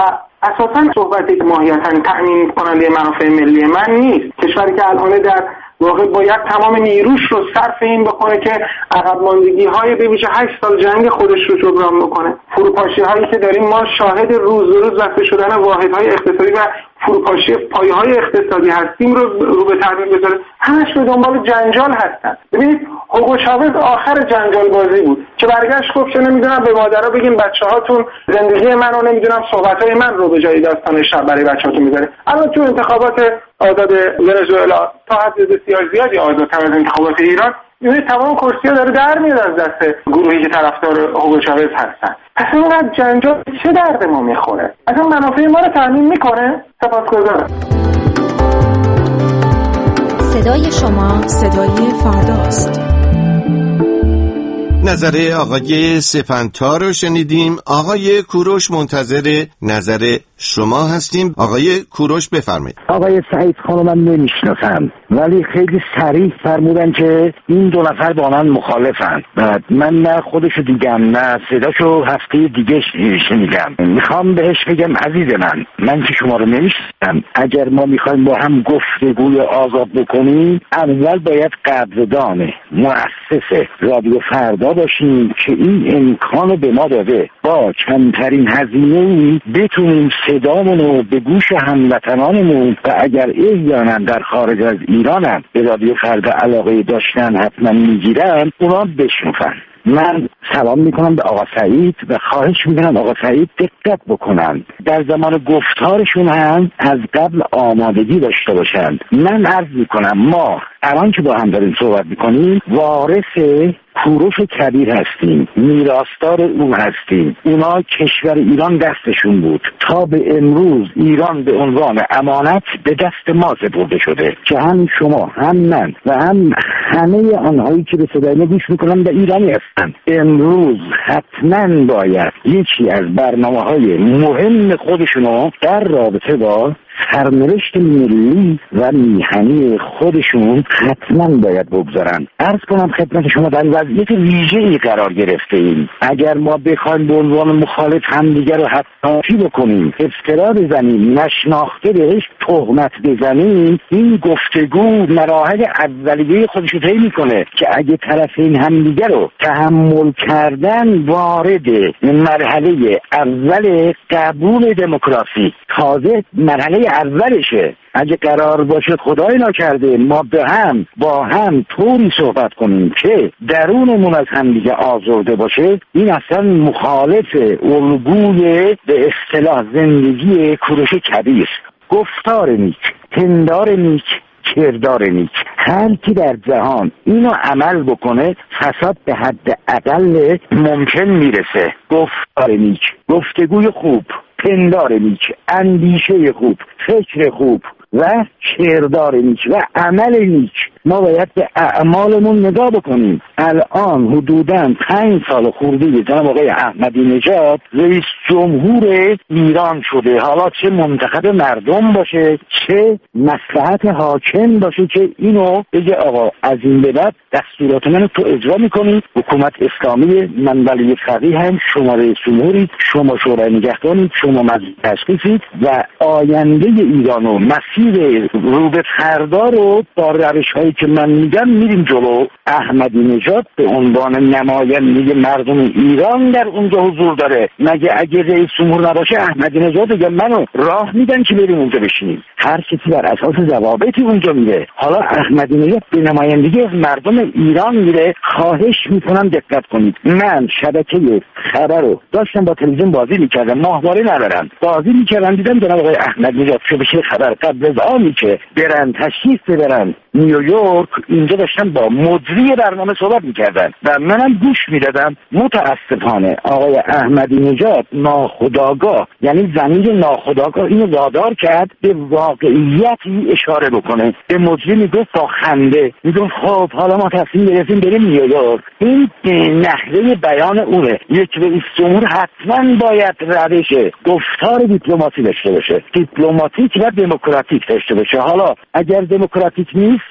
اساساً صحبتی که ماهیتاً تأمین کننده منافع ملی من نیست. کشوری که الان در واقع باید تمام نیروش رو صرف این بکنه که عقب ماندگی‌های به ویژه 8 سال جنگ خودش رو جبران بکنه. فروپاشی‌هایی که داریم ما شاهد روز به روز وقت شدن واحدهای اقتصادی و فروپاشی پایه‌های اقتصادی هستیم رو به تعمین بذاره، همش به دنبال جنجال هستن. ببینید هوگو چاوز آخر جنجال بازی بود که برگشت گفت که نمیدونم به مادرها بگیم بچه‌هاتون زندگی منو نمیدونم صحبت‌های من رو به جای داستان شب برای بچه‌هاتون میذاره. الان تو انتخابات آزاد ونزوئلا تا حد بسیار زیادی آزادتر از انتخابات ایران، این تمام کرسی‌ها داره در میاد از دست گروهی که طرفدار هوگو چاوز هستن. پس اینقدر جنجال چه درد ما میخوره؟ اصلا منافع ما رو تامین میکنه؟ سپاسگزارم. صدای شما صدای فرداست. نظر آقای سپنتا رو شنیدیم. آقای کوروش منتظر نظر شما هستیم. آقای کوروش بفرمایید. آقای سعید خانو من نمیشناسم، ولی خیلی صریح فرمودن که این دو نفر با من مخالفن. من نه خودشو دیدم نه صداشو هفته دیگه شنیدم. میخوام بهش بگم عزیز من که شما رو نمیشناسم. اگر ما میخوایم با هم گفتگوی آزاد بکنیم، اول باید قدردان مؤسس رادیو فردا باشیم که این امکانو به ما داده با کمترین هزینه‌ای بتونیم صدامونو به گوش هموطنانمون و اگر احیانا در خارج از ایرانم به رادیو فردا علاقه داشتن حتما میگیرن اونا بشنفن. من سلام میکنم به آقا سعید و خواهش میکنم آقا سعید دقت بکنن، در زمان گفتارشون هم از قبل آمادگی داشته باشند. من عرض میکنم ما الان که با هم داریم صحبت میکنیم وارث کوروش کبیر هستیم، میراثدار اون هستیم. اونا کشور ایران دستشون بود تا به امروز ایران به عنوان امانت به دست ما سپرده شده که هم شما هم من و هم همه آنهایی که به صدای ما گوش میکنن به ایرانی هستن. امروز حتما باید یکی از برنامه‌های مهم خودشونو در رابطه با سرنوشت ملی و میهنی خودشون حتما باید بگذارن. عرض کنم خدمت شما در وضعیت ویژه‌ای قرار گرفته ایم. اگر ما بخوایم به عنوان مخالف همدیگر رو حتی بکنیم، افترا بزنیم، نشناخته بهش تهمت بزنیم، این گفتگو مراحل اولیه خودش رو طی میکنه که اگه طرفین همدیگر رو تحمل کردن وارد مرحله اول قبول دموکراسی، تازه مرحله اولشه. اگه قرار باشه خدای نکرده ما با هم طوری صحبت کنیم که درونمون از هم دیگه آزرده باشه، این اصلا مخالف الگوی به اصطلاح زندگی کوروش کبیر. گفتار نیک، پندار نیک، کردار نیک، هر کی در جهان اینو عمل بکنه فساد به حد اقل ممکن میرسه. گفتار نیک، گفتگوی خوب، پندار نیک، اندیشه خوب، فکر خوب و کردار نیک و عمل نیک. ما باید به اعمالمون نگاه بکنیم. الان حدوداً 5 سال خورده جناب آقای احمدی نژاد رئیس جمهور ایران شده، حالا چه منتخب مردم باشه چه مصلحت حاکم باشه که اینو بگه آقا از این به بعد دستورات منو تو اجرا میکنی، حکومت اسلامی، من ولی فقیه هم، شما رئیس جمهورید، شما شورای نگهبانید، شما مجلس تشخیصید و آینده ایران و مسیر رو به فردا رو با روش‌هایی که من میگم میریم جلو. احمدی نژاد به عنوان نماینده مردم ایران در اونجا حضور داره. مگه اگه رئیس جمهور نباشه احمدی نژاد دیگه منو راه میدن که بریم اونجا بشینیم؟ هر کسی بر اساس ضوابطی اونجا میره. حالا احمدی نژاد به نمایندگی از مردم ایران میره. خواهش میکنم دقت کنید. من شبکه خبر رو داشتم با تلویزیون بازی میکردم، ماهواره ندارم، بازی میکردم، دیدم جناب آقای احمدی نژاد شبکه خبر قبل از آنی که برن تشریف ببرن نیویورک، اینجا داشتن با مجری برنامه صحبت میکردن و منم گوش میدادم. متاسفانه آقای احمدی نژاد ناخودآگاه، یعنی ضمیر ناخودآگاه اینو وادار کرد به واقعیتی اشاره بکنه. به مجری میگفت با خنده، میگفت خب حالا ما تصمیم گرفتیم بریم نیویورک. این نحوه بیان اونه. یک رئیس جمهور حتما باید روش گفتار دیپلماسی داشته باشه، دیپلماتیک و دموکراتیک داشته باشه. حالا اگر دموکراتیک نیست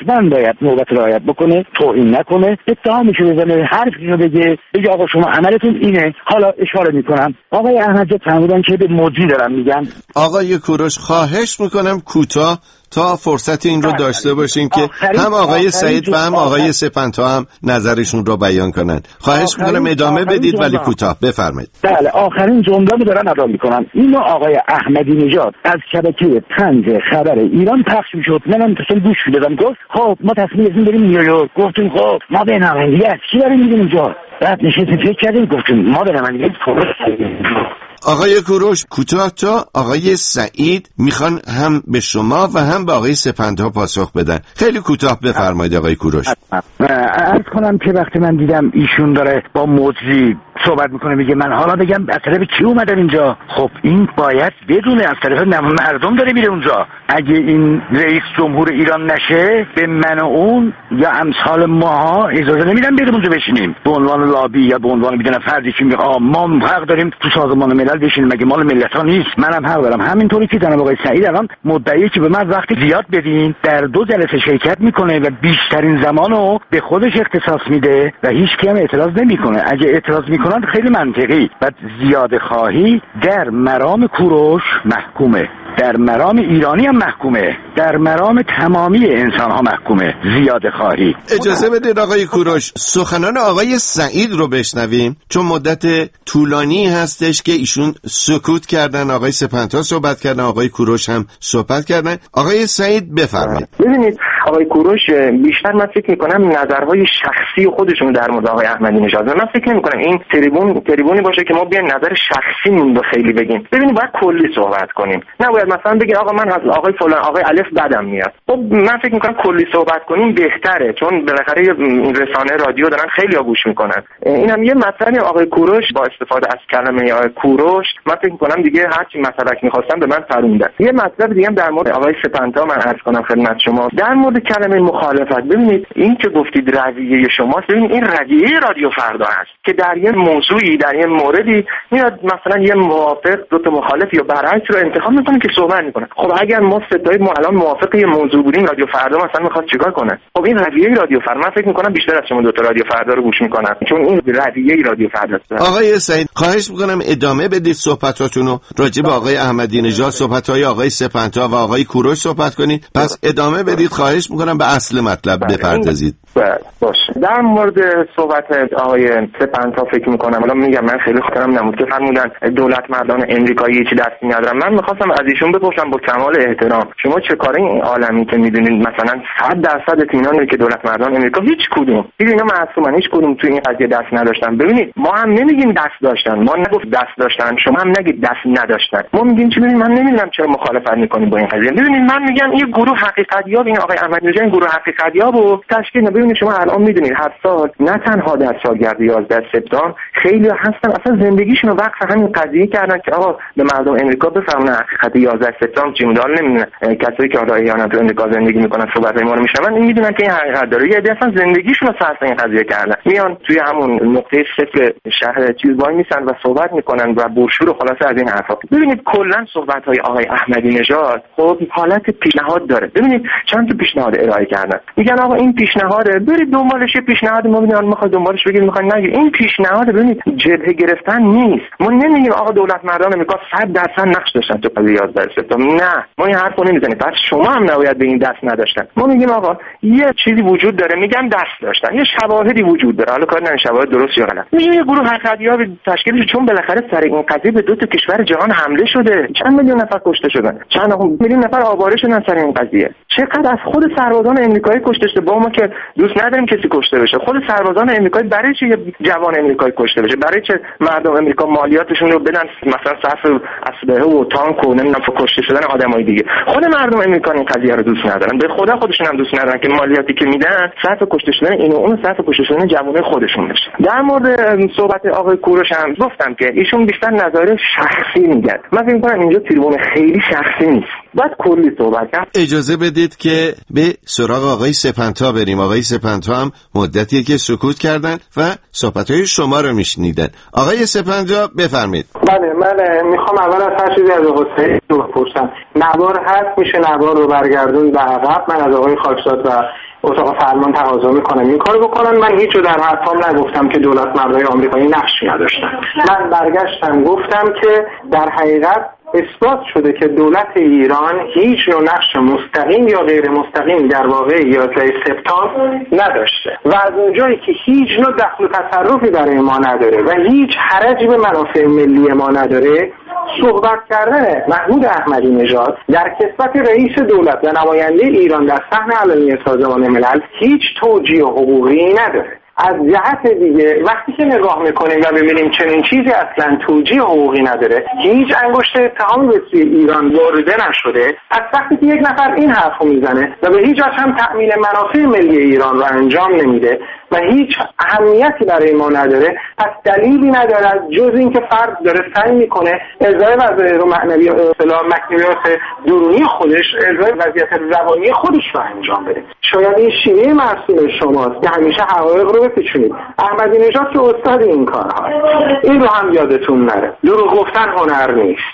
حتما باید نوبت رعایت بکنه، توهین نکنه، اتهامشو بزنه، حرفشو بگه آقا شما عملتون اینه. حالا اشاره میکنم آقای احمدی فرمودن که به مدیر دارم میگن. آقای کوروش خواهش میکنم کوتاه تا فرصت این رو داشته باشیم که هم آقای سعید و هم آقای سپنتا هم نظرشون رو بیان کنن. خواهش میکنم ادامه بدید ولی کوتاه بفرمایید. بله آخرین جمله رو دارم ادا میکنم. اینو آقای احمدی نژاد از شبکه 5 خبر ایران پخش میشد، منم داشتم گوش میدادم. گفت خب ما تصمیم گرفتیم بریم نیویورک. گفتیم خب ما به نمایندگی از کی بریم میریم اونجا؟ بعد نشستیم فکر کردیم گفتیم ما به نمایندگی آقای کوروش کوتاه تا آقای سعید میخوان هم به شما و هم به آقای سپنتا پاسخ بدن. خیلی کوتاه بفرمایید آقای کوروش. عرض کنم که وقتی من دیدم ایشون داره با مجری صحبت میکنه میگه من حالا بگم از طرف کی اومدم اینجا، خب این باید بدونه از طرف مردم داره میره اونجا. اگه این رئیس جمهور ایران نشه به من و اون یا امثال ماها اجازه نمیدن بریم اونجا بشینیم به عنوان لابی یا به عنوان میدونم فردی که میگه ما حق داریم تو سازمان ملل بشینیم، مگه مال ملت‌ها نیست؟ منم حق دارم. همینطوری که جناب آقای سعید الان مدعیه که به من وقتی زیاد بدین در 2 جلسه شرکت میکنه و بیشترین زمانو به خودش اختصاص میده و هیچ کی هم اعتراض نمیکنه. اگه اعتراض میکنن خیلی منطقی و زیاده خواهی در مرام کوروش محکومه، در مرام ایرانی هم محکومه، در مرام تمامی انسان ها محکومه زیاده خواهی. اجازه بدید آقای کوروش سخنان آقای سعید رو بشنویم، چون مدت طولانی هستش که ایشون سکوت کردن، آقای سپنتا صحبت کردن، آقای کوروش هم صحبت کردن. آقای سعید بفرمایید. ببینید آقای کوروش بیشتر من فکر میکنم نظرهای شخصی خودشون در مورد آقای احمدی نژاد، من فکر نمیکنم این تریبونی باشه که ما بیایم نظر شخصیمون رو خیلی بگیم. ببینید باید کلی صحبت کنیم، نباید مثلا بگید آقا من از آقای فلان آقای الف بدم میاد. خب من فکر میکنم کلی صحبت کنیم بهتره، چون بالاخره رسانه رادیو دارن خیلی ها گوش میکنن. اینم یه مسئله آقای کوروش با استفاده از کلمه آقای کوروش من فکر میکنم دیگه هر چی مسئله می‌خواستم به من فروندن. یه مطلب دیگه هم در مورد آقای سپنتا من عرض کنم خدمت شما در مورد کلمه مخالفت. ببینید این که گفتید رویه شماست، ببینید این رویه رادیو فردا است که در یه موضوعی در یه موردی میاد مثلا یه موافق دو تا مخالف یا برعکس رو انتخاب میکنه که صحبت میکنه. خب اگر ما ستایی ما الان موافق یه موضوع بودیم رادیو فردا مثلا میخواد چیکار کنه؟ خب این رویه رادیو فردا من فکر میکنم بیشتر از شما دو تا رادیو فردا رو گوش میکنن، چون این رویه رادیو فردا است. آقای سعید خواهش میکنم ادامه بدید صحبتاتون رو راجع به آقای احمدی نژاد، صحبت‌های آقای سپنتا و آقای کوروش صحبت کنید. پس ادامه بدید، خواهش میکنم به اصل مطلب بپردازید. باشه. در مورد صحبت آقای سپنتا فکر میکنم الان میگم من خیلی خاطرم نمود که فرمودن دولت مردان امریکایی چی دستی ندارن. من میخواستم از ایشون بپرسم با کمال احترام شما چه کاره این عالمی که میدونید مثلا 100% اطمینان که دولت مردان امریکا هیچ کدوم اینا معصومن، هیچ کدوم تو این قضیه دست نداشتن. ببینید ما هم نمیگیم دست داشتن، ما نگفت دست داشتن، شما هم نگید دست نداشتن. ما میگیم چی؟ ببینید من نمیدونم چرا مخالفت میکنید با این قضیه. ببینید من میگم یه گروه حقیقتیاب این آقای احمدی نژاد گروه حقیقتیابو تشکیل ببینید شما الان میدونید هر سال نه تنها در سالگرد 11 سپتامبر خیلی هستن اصلا زندگیشون رو وقف همین قضیه کردن که آقا به مردم امریکا بفهمن حقیقت 11 سپتامبر چی بوده. نمیدونن کسایی که حالا ایران تو امریکا زندگی میکنن صحبت ما رو میشنون این میدونن که این حقیقت داره. یه عده اصلا زندگیشون رو صرف این قضیه کردن، میان توی همون نقطه صفر شهر چیز وای میسن و صحبت میکنن و برشور و خلاصه از این حرفا. ببینید کلا صحبت های آقای احمدی نژاد خب حالت پیشنهاد داره. ببینید چند تا پیشنهاد ارائه کردن، میگن آقا این پیشنهاده برید دنبالش، پیشنهاد ما میگن میخواد دنبالش بگید میخواد نگید. این پیشنهاد ببینید جبهه گرفتن نیست. ما نمیگیم آقا دولت مردان امریکا 100% نقش داشتن تو قضیه 11 سپتامبر، نه ما این حرفو نمیزنیم. پس شما هم نباید به این دست نداشتن. ما میگیم آقا یه چیزی وجود داره، میگم دست داشتن، یه شواهدی وجود داره، حالا کار نه شواهد درست یا غلط. میگیم یه گروه حقیقتیاب تشکیل شده چون بالاخره سر این قضیه به دو تا کشور جهان حمله شده، چند میلیون نفر کشته شدن، چند میلیون نفر آواره شدن سر این قضیه. چقدر از خود سربازان آمریکایی کشته شده، با ما که دوست نداریم کسی کشته بشه. خود سربازان آمریکایی برای چه جوان آمریکایی کشته بشه؟ برای چه مردم آمریکا مالیاتشون رو بدن مثلا صرف اسلحه و تانک و نمیدونم کشته شدن آدمای دیگه؟ خود مردم آمریکا این قضیه رو دوست ندارن، به خدا خودشون هم دوست ندارن که مالیاتی که میدن صرف کشته شدن اینو اون صرف کشته شدن جوانای خودشون بشه. در مورد صحبت آقای کوروش هم گفتم که ایشون بیشتر نظر شخصی میگن. من فکر می‌کنم اینجا تریبون خیلی شخصی نیست، باید کلی صحبت کرد. اجازه بدید که به سراغ آقای سپنتا بریم. آقای سپنتا هم مدتیه که سکوت کردن و صحبت‌های شما رو میشنیدن. آقای سپنتا بفرمایید. بله من میخوام اول از هر چیزی از حسین بپرسم. نوار هست میشه نوار رو برگردون به عقب. من از آقای خاکساد و اتاق فرمان تقاضا میکنم این کارو بکنن. من هیچ در حرفام نگفتم که دولت مردای آمریکایی نقشی نداشتن. من برگشتم گفتم که در حقیقت اثبات شده که دولت ایران هیچ نوع نقش مستقیم یا غیر مستقیم در واقع 11 سپتامبر نداشته و از اونجایی که هیچ نوع دخل و تصرفی برای ما نداره و هیچ حرجی به منافع ملی ما نداره، صحبت کردن محمود احمدی نژاد در کسبت رئیس دولت و نماینده ایران در صحن علنی سازمان ملل هیچ توجیه حقوقی نداره. از جهت دیگه وقتی که نگاه میکنیم و ببینیم چنین چیزی اصلا توجیه حقوقی نداره، هیچ انگشت اتهامی به سوی ایران وارده نشده، از وقتی که یک نفر این حرفو میزنه و به هیچ وجه هم تأمین منافع ملی ایران رو انجام نمیده و هیچ اهمیتی برای ما نداره، پس دلیلی نداره جز اینکه فرد داره سعی میکنه ازای وظایف معنوی اصطلاح مکنیات درونی خودش، ازای وضعیت روانی خودش رو انجام بده. شاید این شیوه مسئول شماست که همیشه حقایق رو بپیچونید. احمدی نژاد که استاد این کارها، این رو هم یادتون نره. دروغ گفتن هنر نیست.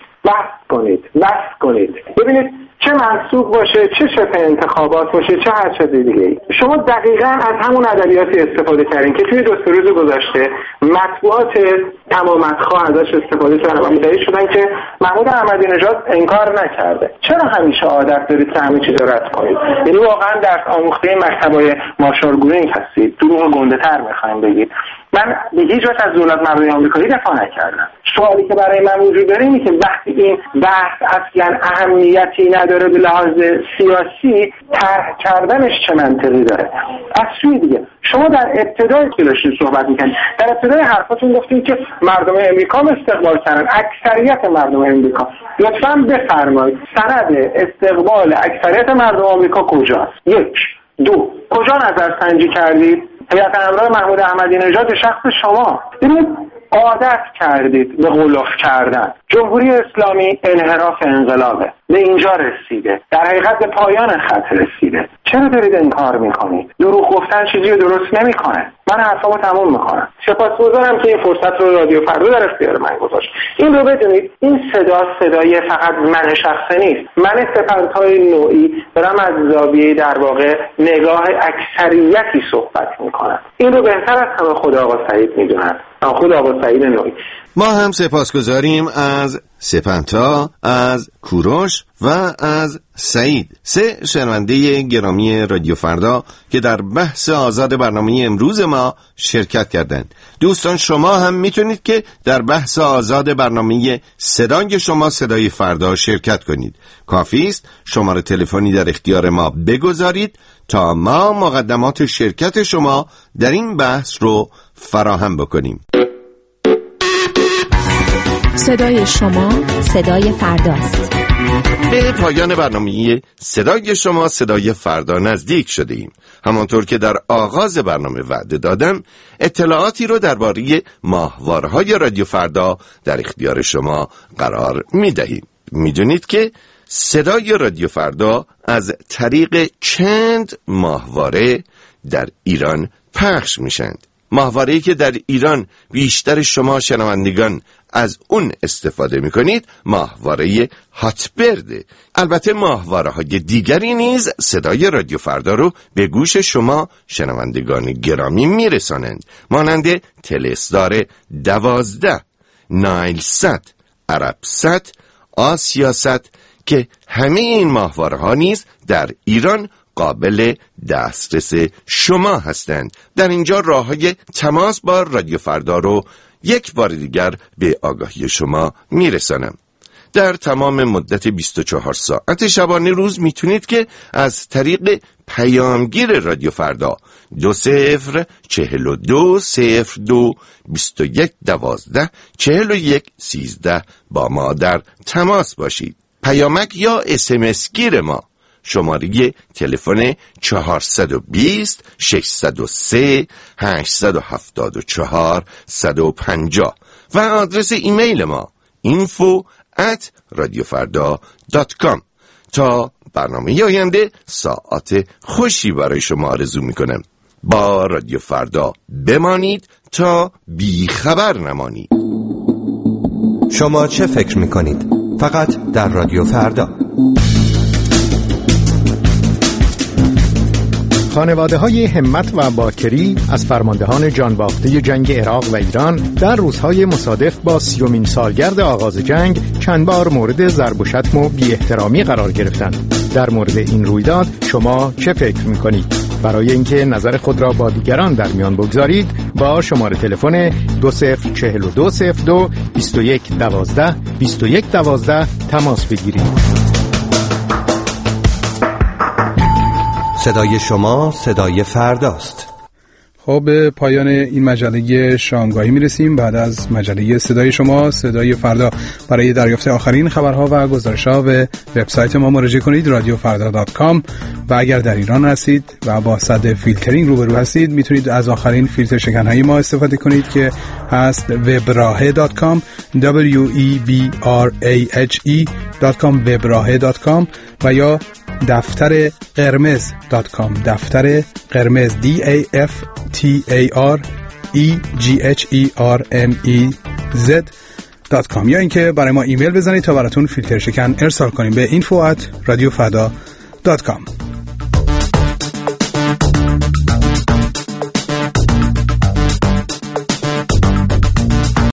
بس کنید. ببینید چه منسوب باشه، چه شبه انتخابات باشه، چه هر چیز دیگه، شما دقیقاً از همون ادبیاتی استفاده کردین که توی 2 روز گذشته مطبوعات تمامتخواه ازش استفاده کردن و مدعی شدن که محمود احمدی نژاد انکار نکرده. چرا همیشه عادت دارید که همه چیز رو رد کنید؟ یعنی واقعاً درس آموخته مکتبای مارشال هستید، دروغ گنده‌تر می‌خواید بگید. من به هیچ وجه از دولت مردای آمریکایی دفاع نکردم. سوالی که برای من وجود داره اینه که وقتی این بحث اصلا اهمیتی نداره به لحاظ سیاسی، طرح کردنش چه منطقی داره؟ از سوی دیگه شما در ابتدای که داشتید صحبت می‌کردید، در ابتدای حرفاتون گفتید که مردم امریکا استقبال کردن، اکثریت مردم امریکا. لطفاً بفرمایید سند استقبال اکثریت مردم آمریکا کجاست؟ 1 2 کجا نظرسنجی کردید؟ هیئت امرای محمود احمدی نژاد شخص شما. ببینید عادت کردید به غلاف کردن. جمهوری اسلامی انحراف انقلابه، به اینجا رسیده، در حقیقت به پایان خط رسیده. چرا دارید انکار میکنید؟ دروغ گفتن چیزی رو درست نمیکنه. من حرفامو تموم میکنم. سپاسگزارم که این فرصت رو رادیو فردا در اختیار من گذاشت. این رو بدونید این صدای فقط من شخصی نیست. من سپنتای نوعی دارم از زاویه در واقع نگاه اکثریتی صحبت میکنم. این رو بهتر از همه خود آقا سعید میدونن. خود آقا سعید نوعی. ما هم سپاسگزاریم از سپنتا، از کوروش و از سعید، 3 شنونده گرامی رادیو فردا که در بحث آزاد برنامه امروز ما شرکت کردند. دوستان شما هم میتونید که در بحث آزاد برنامه صدای شما صدای فردا شرکت کنید. کافی است شماره تلفنی در اختیار ما بگذارید تا ما مقدمات شرکت شما در این بحث رو فراهم بکنیم. صدای شما صدای فرداست. به پایان برنامه صدای شما صدای فردا نزدیک شده ایم. همانطور که در آغاز برنامه وعده دادم، اطلاعاتی رو درباره ماهواره‌های رادیو فردا در اختیار شما قرار می‌دهیم. می‌دونید که صدای رادیو فردا از طریق چند ماهواره در ایران پخش میشند. ماهواره‌ای که در ایران بیشتر شما شنوندگان از اون استفاده میکنید ماهواره هاتبرده. البته ماهواره‌های دیگری نیز صدای رادیو فردا رو به گوش شما شنوندگان گرامی میرسانند، مانند تلستار 12، نایلسات، عربسات، آسیاست که همه این ماهواره‌ها نیز در ایران قابل دسترس شما هستند. در اینجا راه‌های تماس با رادیو فردا رو یک بار دیگر به آگاهی شما میرسانم. در تمام مدت 24 ساعت شبانه روز میتونید که از طریق پیامگیر رادیو فردا 20020221124113 با ما در تماس باشید. پیامک یا SMS گیر ما شماره تلفن 420 603 874 150 و آدرس ایمیل ما info@radiofarda.com. تا برنامه آینده ساعت خوشی برای شما آرزو میکنم. با رادیو فردا بمانید تا بی خبر نمانید. شما چه فکر میکنید؟ فقط در رادیو فردا. خانواده‌های همت و باکری از فرماندهان جانباخته جنگ عراق و ایران در روزهای مصادف با 30مین سالگرد آغاز جنگ چند بار مورد ضرب و شتم و بی‌احترامی قرار گرفتند. در مورد این رویداد شما چه فکر می‌کنید؟ برای اینکه نظر خود را با دیگران در میان بگذارید با شماره تلفن 204202 2112 2112 تماس بگیرید. صدای شما صدای فرداست. خب به پایان این مجله شامگاهی میرسیم. بعد از مجله صدای شما صدای فردا برای دریافت آخرین خبرها و گزارش‌ها به وبسایت ما مراجعه کنید radiofarda.com و اگر در ایران هستید و با صد فیلترینگ روبرو هستید میتونید از آخرین فیلتر شکن‌های ما استفاده کنید که هست webrahe.com webrahe.com webrahe.com و یا دفتر قرمز.com دفتر قرمز DAFTAREGHERMEZ.com یا اینکه برای ما ایمیل بزنید تا براتون فیلتر شکن ارسال کنیم به info@radiofarda.com.